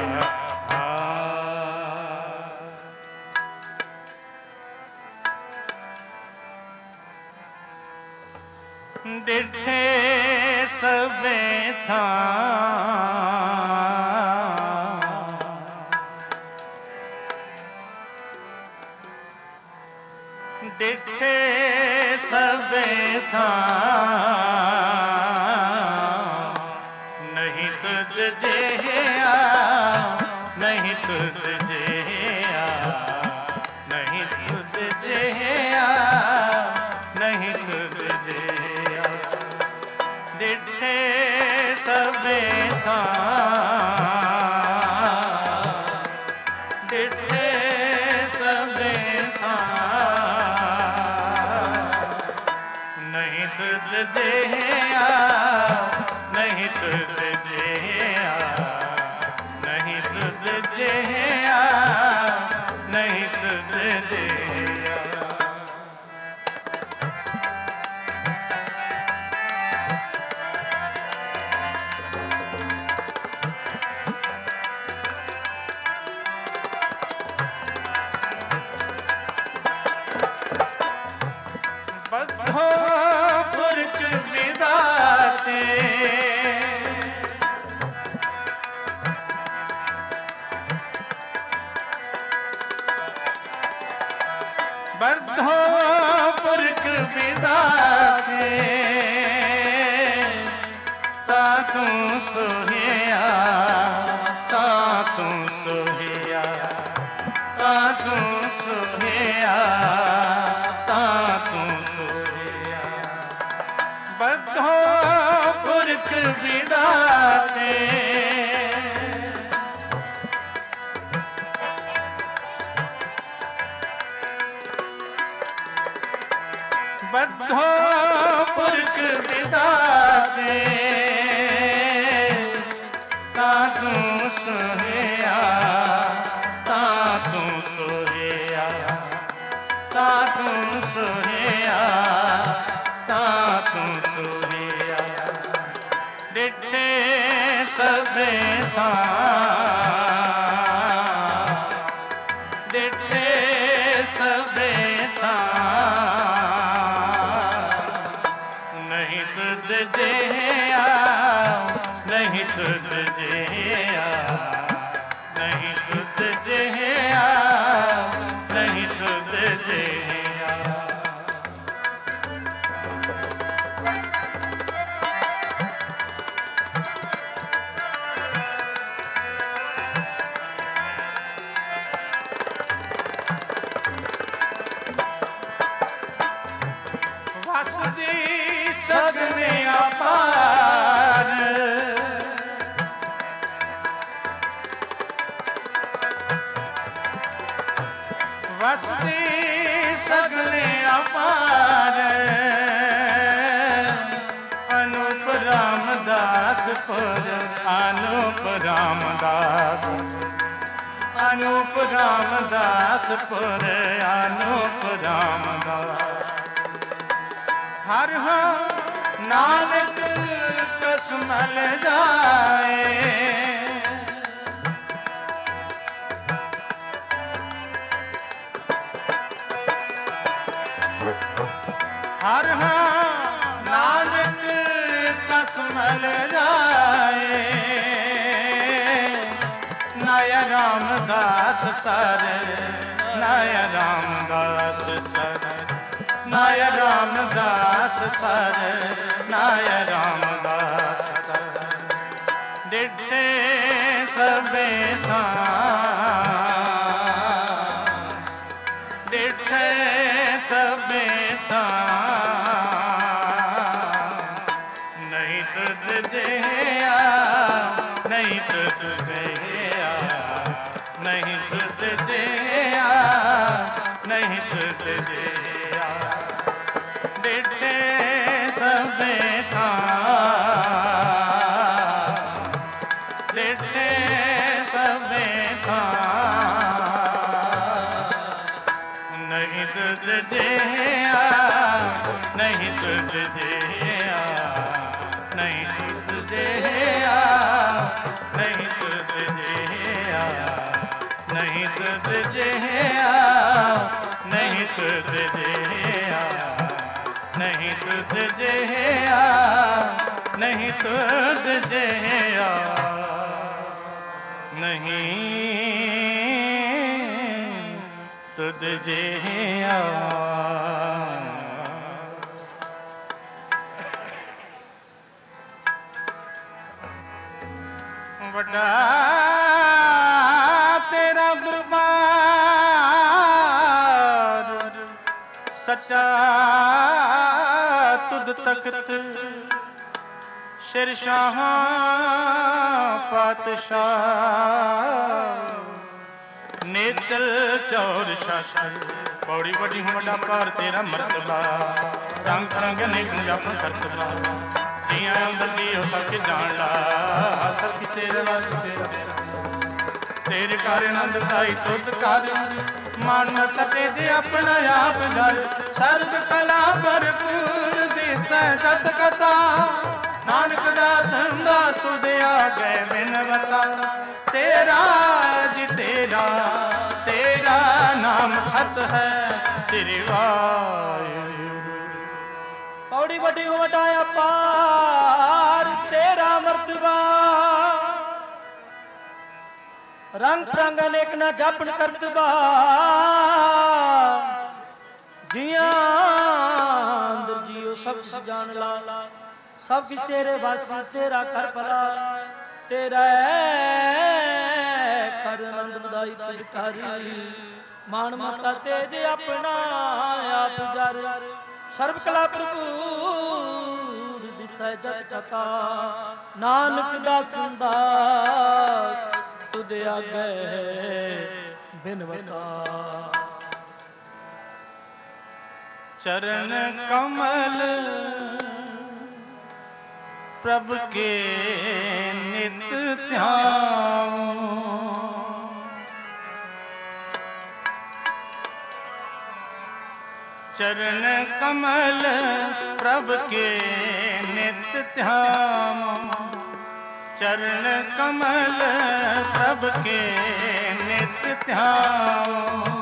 डिठे सबे था डिठे सबे था, नहीं तुझ जेया, नहीं तुझ जेया, नहीं तुझ जेया, नहीं तुझ जेया, डिठे सबे था, डिठे सबे था, नहीं तुझ जेया, नहीं तुझ जेया, नहीं तुझ जेया, नहीं तुझ जेया। बद्धो पुरख विदाते, बद्धो पुरख विदाते, ता तू सोहिया, ता तू सोहिया, ता तू सोहिया, ता तू सोहिया, बद्धो पुरख विदाते, बद्धो पुरख विदाते, ता तू सोहिया, ता तू सोहिया, ता तू सोहिया, ता तू सोहिया, डिठे सबे था, डिठे सबे था, नहीं तुझ जेया, नहीं तुझ जेया, नहीं तुझ जेया, नहीं तुझ जेया। ਵਸਦੀ ਸਗਲੇ ਅਪਾਰ ਅਨੂਪ ਰਾਮਦਾਸ ਪੁਰ ਅਨੂਪ ਰਾਮਦਾਸ ਅਨੂਪ ਰਾਮਦਾਸ ਪੁਰ ਅਨੂਪ ਰਾਮਦਾਸ ਹਰ ਹਾਂ ਨਾਨਕ ਕਸਮਲ ਜਾਏ ਹਰ ਹਾਂ ਨਾਨਕ ਕਸਮਲ ਜਾਏ ਨਾਇਆ ਰਾਮਦਾਸ ਸਰ ਨਾਇਆ ਰਾਮਦਾਸ ਸਰ ਨਾਇਆ ਰਾਮਦਾਸ ਸਰ ਨਾਇਆ ਰਾਮਦਾਸ ਸਰ ਡਿੱਠੇ ਸਭੇ ਥਾਂ ਡਿੱਠੇ ਸਭੇ ਥਾਂ ਨਹੀਂ ਤੁਧ ਜਿਹਾ ਨਹੀਂ ਤੁਧ ਜਿਹਾ ਨਹੀਂ ਤੁਧ ਜਿਹਾ ਨਹੀਂ ਤੁਧ ਜਿਹਾ ਡਿੱਠੇ ਸਭੇ ਥਾਂ ਡਿੱਠੇ ਸਭੇ ਥਾਂ ਨਹੀਂ ਤੁਧ ਜਿਹਾ ਨਹੀਂ ਤੁਧ ਜਿਹਾ ਨਹੀਂ ਤੁਧ ਜਿਹਾ ਨਹੀਂ ਤੁਧ ਜਿਹਾ ਨਹੀਂ ਤੁਧ ਜਿਹਾ ਨਹੀਂ ਤੁਧ ਜਿਹਾ ਨਹੀਂ ਤੁਧ ਜਿਹਾ ਨਹੀਂ ਤੁਧ ਜਿਹਾ ਨਹੀਂ ਤੁਧ ਜਿਹਾ ਵੱਡਾ ਤੇਰਾ ਦਰਬਾਰ ਸੱਚਾ ਤੁਧ ਤਖਤ ਸਿਰ ਸ਼ਾਹਾਂ ਪਾਤਸ਼ਾਹ ਨੇਚਲ ਚੌਰ ਸ਼ਾਸਨ ਪੌੜੀ ਵੱਡੀ ਵੱਡਾ ਭਾਰ ਤੇਰਾ ਮਰਤਬਾ ਰੰਗ ਰੰਗ ਅਨੇਕ ਜਪਨ ਕਰਤਬਾ ਜੀਆਂ ਅੰਦਰ ਦੀ ਹੋ ਸਭ ਕੇ ਜਾਣ ਲਾ ਸਭ ਕੀ ਤੇਰੇ ਵਾਸਤੇ ਤੇਰੇ ਘਰ ਆਨੰਦ ਦਾਈ ਤੁਧ ਕਰ ਮਨ ਤਤੇ ਜੇ ਆਪਣਾ ਆਪ ਘਰ ਸਰਬ ਕਲਾ ਭਰਪੂਰ ਦਿਸੈ ਜਤ ਕਥਾ ਨਾਨਕ ਦਾਸ ਹੁੰਦਾ ਤੁਧ ਆ ਗਏ ਬਿਨਵਤਾ ਤੇਰਾ ਜੀ ਤੇਰਾ ਤੇਰਾ ਨਾਮ ਸਤ ਹੈ ਸ੍ਰੀ ਵਾਹਿਗੁਰੂ ਪੌੜੀ ਵੱਡੀ ਵੱਡਾ ਅਪਾਰ ਤੇਰਾ ਮਰਤਬਾ ਰੰਗ ਰੰਗ ਅਨੇਕ ਨਾ ਜਾਪਣ ਕਰਤਬਾ ਜੀਆਂ ਅੰਦਰ ਜੀਓ ਸਭ ਕੁਛ ਜਾਣ ਲਾ ਸਭ ਕੁਛ ਤੇਰੇ ਵਾਸੀ ਤੇਰਾ ਕਰ ਭਲਾ ਤੇਰਾ ਕਰ ਆਨੰਦ ਵਧਾਈ ਤੁਧ ਕਰ ਮਾਨ ਮਤਾ ਤੇਜ ਆਪਣਾ ਆਪ ਜਰ ਸਰਬ ਕਲਾ ਭਰਪੂਰ ਦਿਸੈ ਜਤ ਕਥਾ ਨਾਨਕ ਦਾਸ ਦਾਸ ਤੁਧ ਆਗੇ ਬਿਨਵਤਾ ਚਰਨ ਕਮਲ ਪ੍ਰਭ ਕੇ ਨਿਤ ਧਿਆਨ ਚਰਨ ਕਮਲ ਪ੍ਰਭ ਕੇ ਨਿਤ ਧਿਆਨ ਚਰਨ ਕਮਲ ਪ੍ਰਭ ਕੇ ਨਿਤ ਧਿਆਨ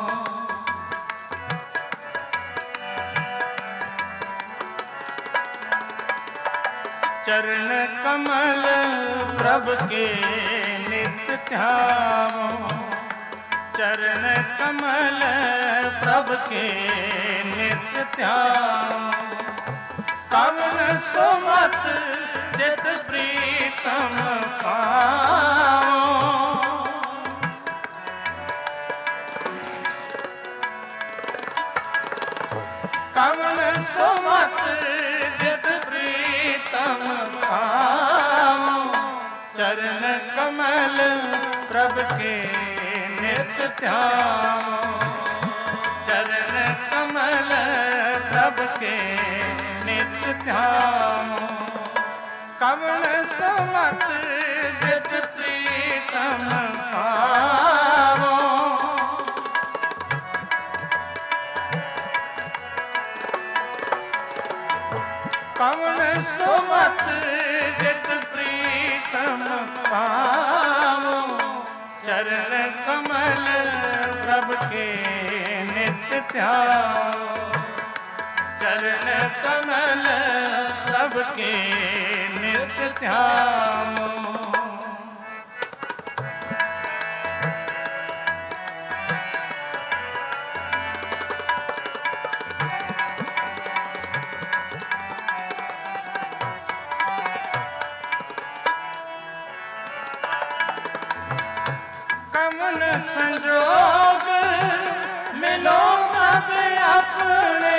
ਚਰਨ ਕਮਲ ਪ੍ਰਭ ਕੇ ਨਿਤ ਧਿਆਨ ਚਰਨ ਕਮਲ ਪ੍ਰਭ ਕੇ ਨਿਤ ਧਿਆਨ ਕਵਨ ਸੁਮਤ ਜਿਤ ਪ੍ਰੀਤਮ ਪਾਉ ਕਵਨ ਸੁਮਤ ਜਿਤ ਪ੍ਰੀਤਮ ਪਾਉ ਚਰਨ ਕਮਲ ਪ੍ਰਭ ਕੇ ਨਿਤ ਧਿਆਨ के नित ध्यान। कवन सुमत जित प्रीतम पावो। कवन सुमत जित प्रीतम पावो। चरण कमल प्रभु के नित ध्यान। चरण कमल प्रभु के नित ध्यान। कवन संजोग मिलो अब अपने।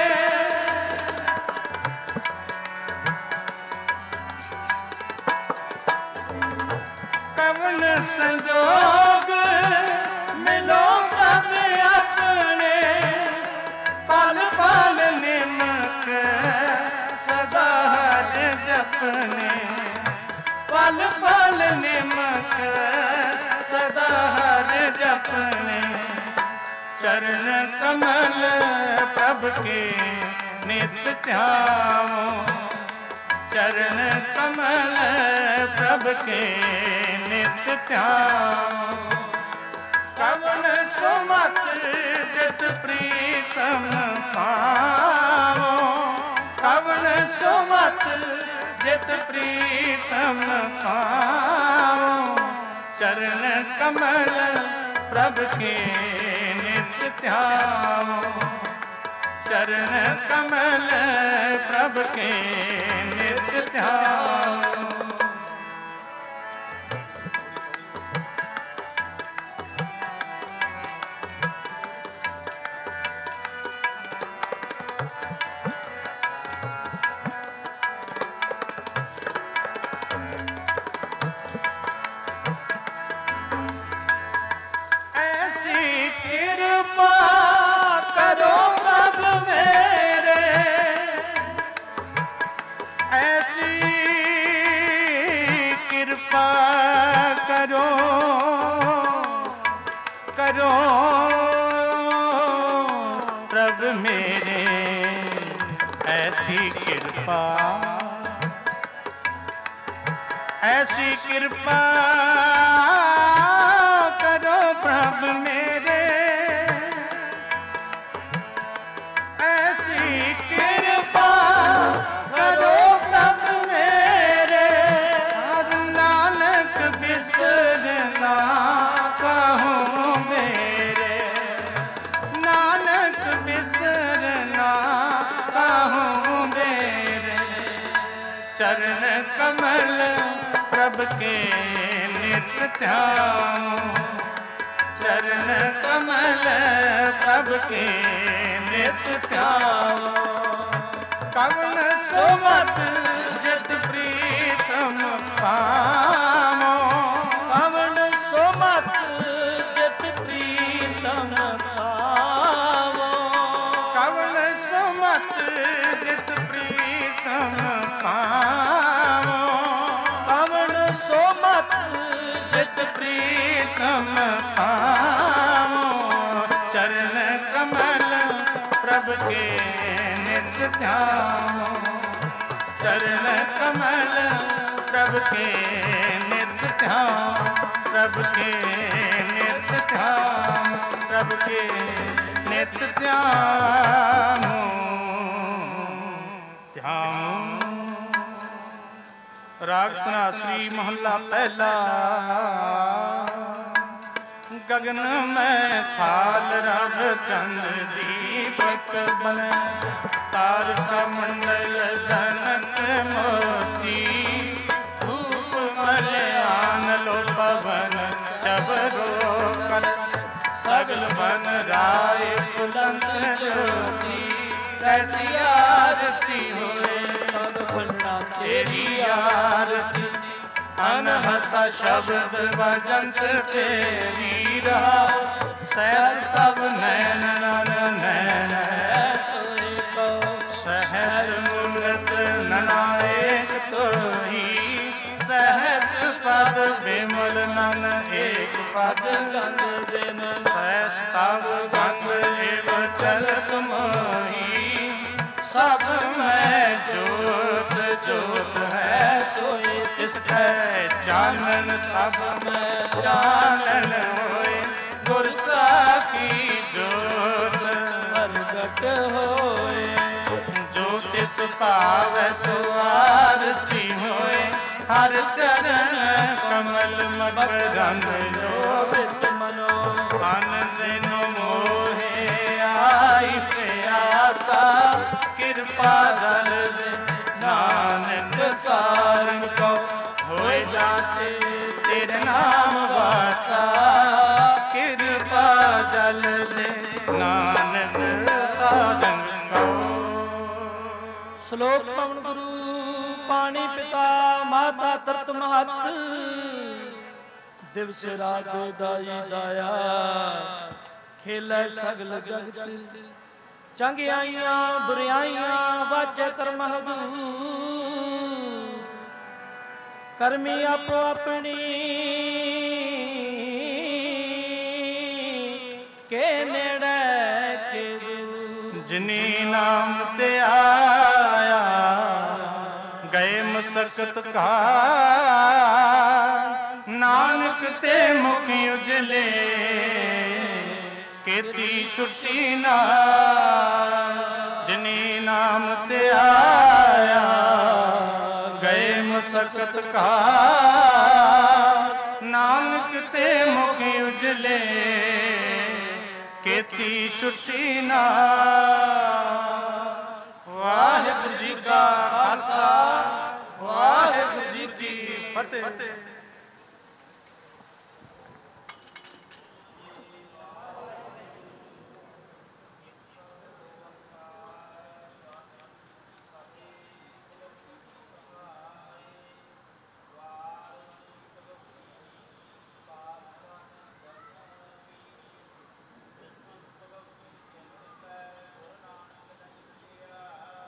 कवन संजोग मिलो अब अपने। पल पल निमक सदा हर जपने। पल पल निमक सदा हर जपने। चरण कमल प्रभु के नित ध्यान। चरण कमल प्रभु के नित ध्यान। कवन सुमत जित प्रीतम पावो। कवन सुमत जित प्रीतम पावो। चरण कमल प्रभु के नित ध्यान। चरण कमल प्रभु के नित ध्यान। करो करो प्रभु मेरे ऐसी कृपा। ऐसी कृपा करो प्रभु मेरे। ऐसी कृपा करो प्रभु मेरे। और नानक बिसरना कहूँ मेरे। नानक बिसरना कहूँ मेरे। चरण कमल प्रभु के नित ध्यान। चरण कमल प्रभु के नित ध्यान। कवन सुमत जित प्रीतम पावो। कवन सुमत जित प्रीतम पावो। कवन सुमत जित प्रीतम पावो। कवन सुमत जित प्रीतम पावो। चरण कमल प्रभु के नित ध्यान। चरण कमल प्रभु के नित ध्यान। प्रभु के नित ध्यान। प्रभु के नित ध्यान। ध्यान। राग धनासरी महला पहला। गगन में थाल रव चंद्र दीपक बने। तारका मंडल जनक मोती। धूप मलयान लो पवन चबरो कल। सगल बन राय बुलंद ज्योति। कैसी आरती होए पग फटा तेरी आरती। अनहत शब्द भजंत तेरी रहा। सहज तब नैन नैन ਮਦ ਗੰਧ ਦਿਨ ਸਹਿਸ ਤਵ ਗੰਧ ਏਵ ਚਲਤ ਮੋਹੀ ਸਭ ਮੈਂ ਜੋਤ ਜੋਤ ਹੈ ਸੋਏ ਤਿਸ ਕੈ ਚਾਨਣ ਸਭ ਮੈਂ ਚਾਨਣ ਹੋਏ ਗੁਰ ਸਾਖੀ ਜੋਤ ਪ੍ਰਗਟ ਹੋਏ ਜੋ ਤਿਸ ਭਾਵੈ ਸੋ ਆਰਤੀ ਹੋਏ ਹਰ ਚਰਨ ਕਮਲ ਮਕਰੰਦ ਲੋਭਿਤ ਮਨੋ ਆਨੰਦ ਨੋ ਮੋਹਿ ਆਈ ਪਿਆਸਾ ਕਿਰਪਾ ਜਲ ਦੇ ਨਾਨਕ ਸਾਰੰਗ ਕੋ ਹੋਏ ਜਾਤੇ ਤੇਰੇ ਨਾਮ ਵਾਸਾ ਕਿਰਪਾ ਜਲ ਦੇ ਨਾਨਕ ਸਾਰੰਗ ਕੋ। ਸ਼ਲੋਕ ਪਵਨ ਗੁਰੂ ਪਾਣੀ ਪਿਤਾ ਮਾਤਾ ਤਰਤ ਮਹਤ ਦਿਵਸ ਰਾਤ ਦਾਈ ਦਾਇਆ ਖੇਲੇ ਸਗਲ ਜਗਤ ਚੰਗਿਆਈਆਂ ਬੁਰਿਆਈਆਂ ਵਾਚੇ ਧਰਮਹਦੂ ਕਰਮੀ ਆਪੋ ਆਪਣੀ ਕੇ ਨੇੜੇ ਕੇ ਦੂ ਜਿਨੀ ਨਾਮ ਤੇ ਆਇਆ ਗਏ ਮਸਕਤ ਕਾ ਨਾਨਕ ਤੇ ਮੁਖ ਉਜਲੇ ਕੀਤੀ ਛੁੱਟੀ ਨਾ ਜਿਨੀ ਨਾਮ ਤੇ ਆਇਆ ਗਏ ਮਸਕਤ ਕਾ ਨਾਨਕ ਤੇ ਮੁਖ ਉਜਲੇ ਕੀਤੀ ਛੁੱਟੀ ਨਾ। ਵਾਹਿਗੁਰੂ ਜੀ ਕਾ ਖਾਲਸਾ ਵਾਹਿਗੁਰੂ ਜੀ ਕੀ ਫਤਿਹ।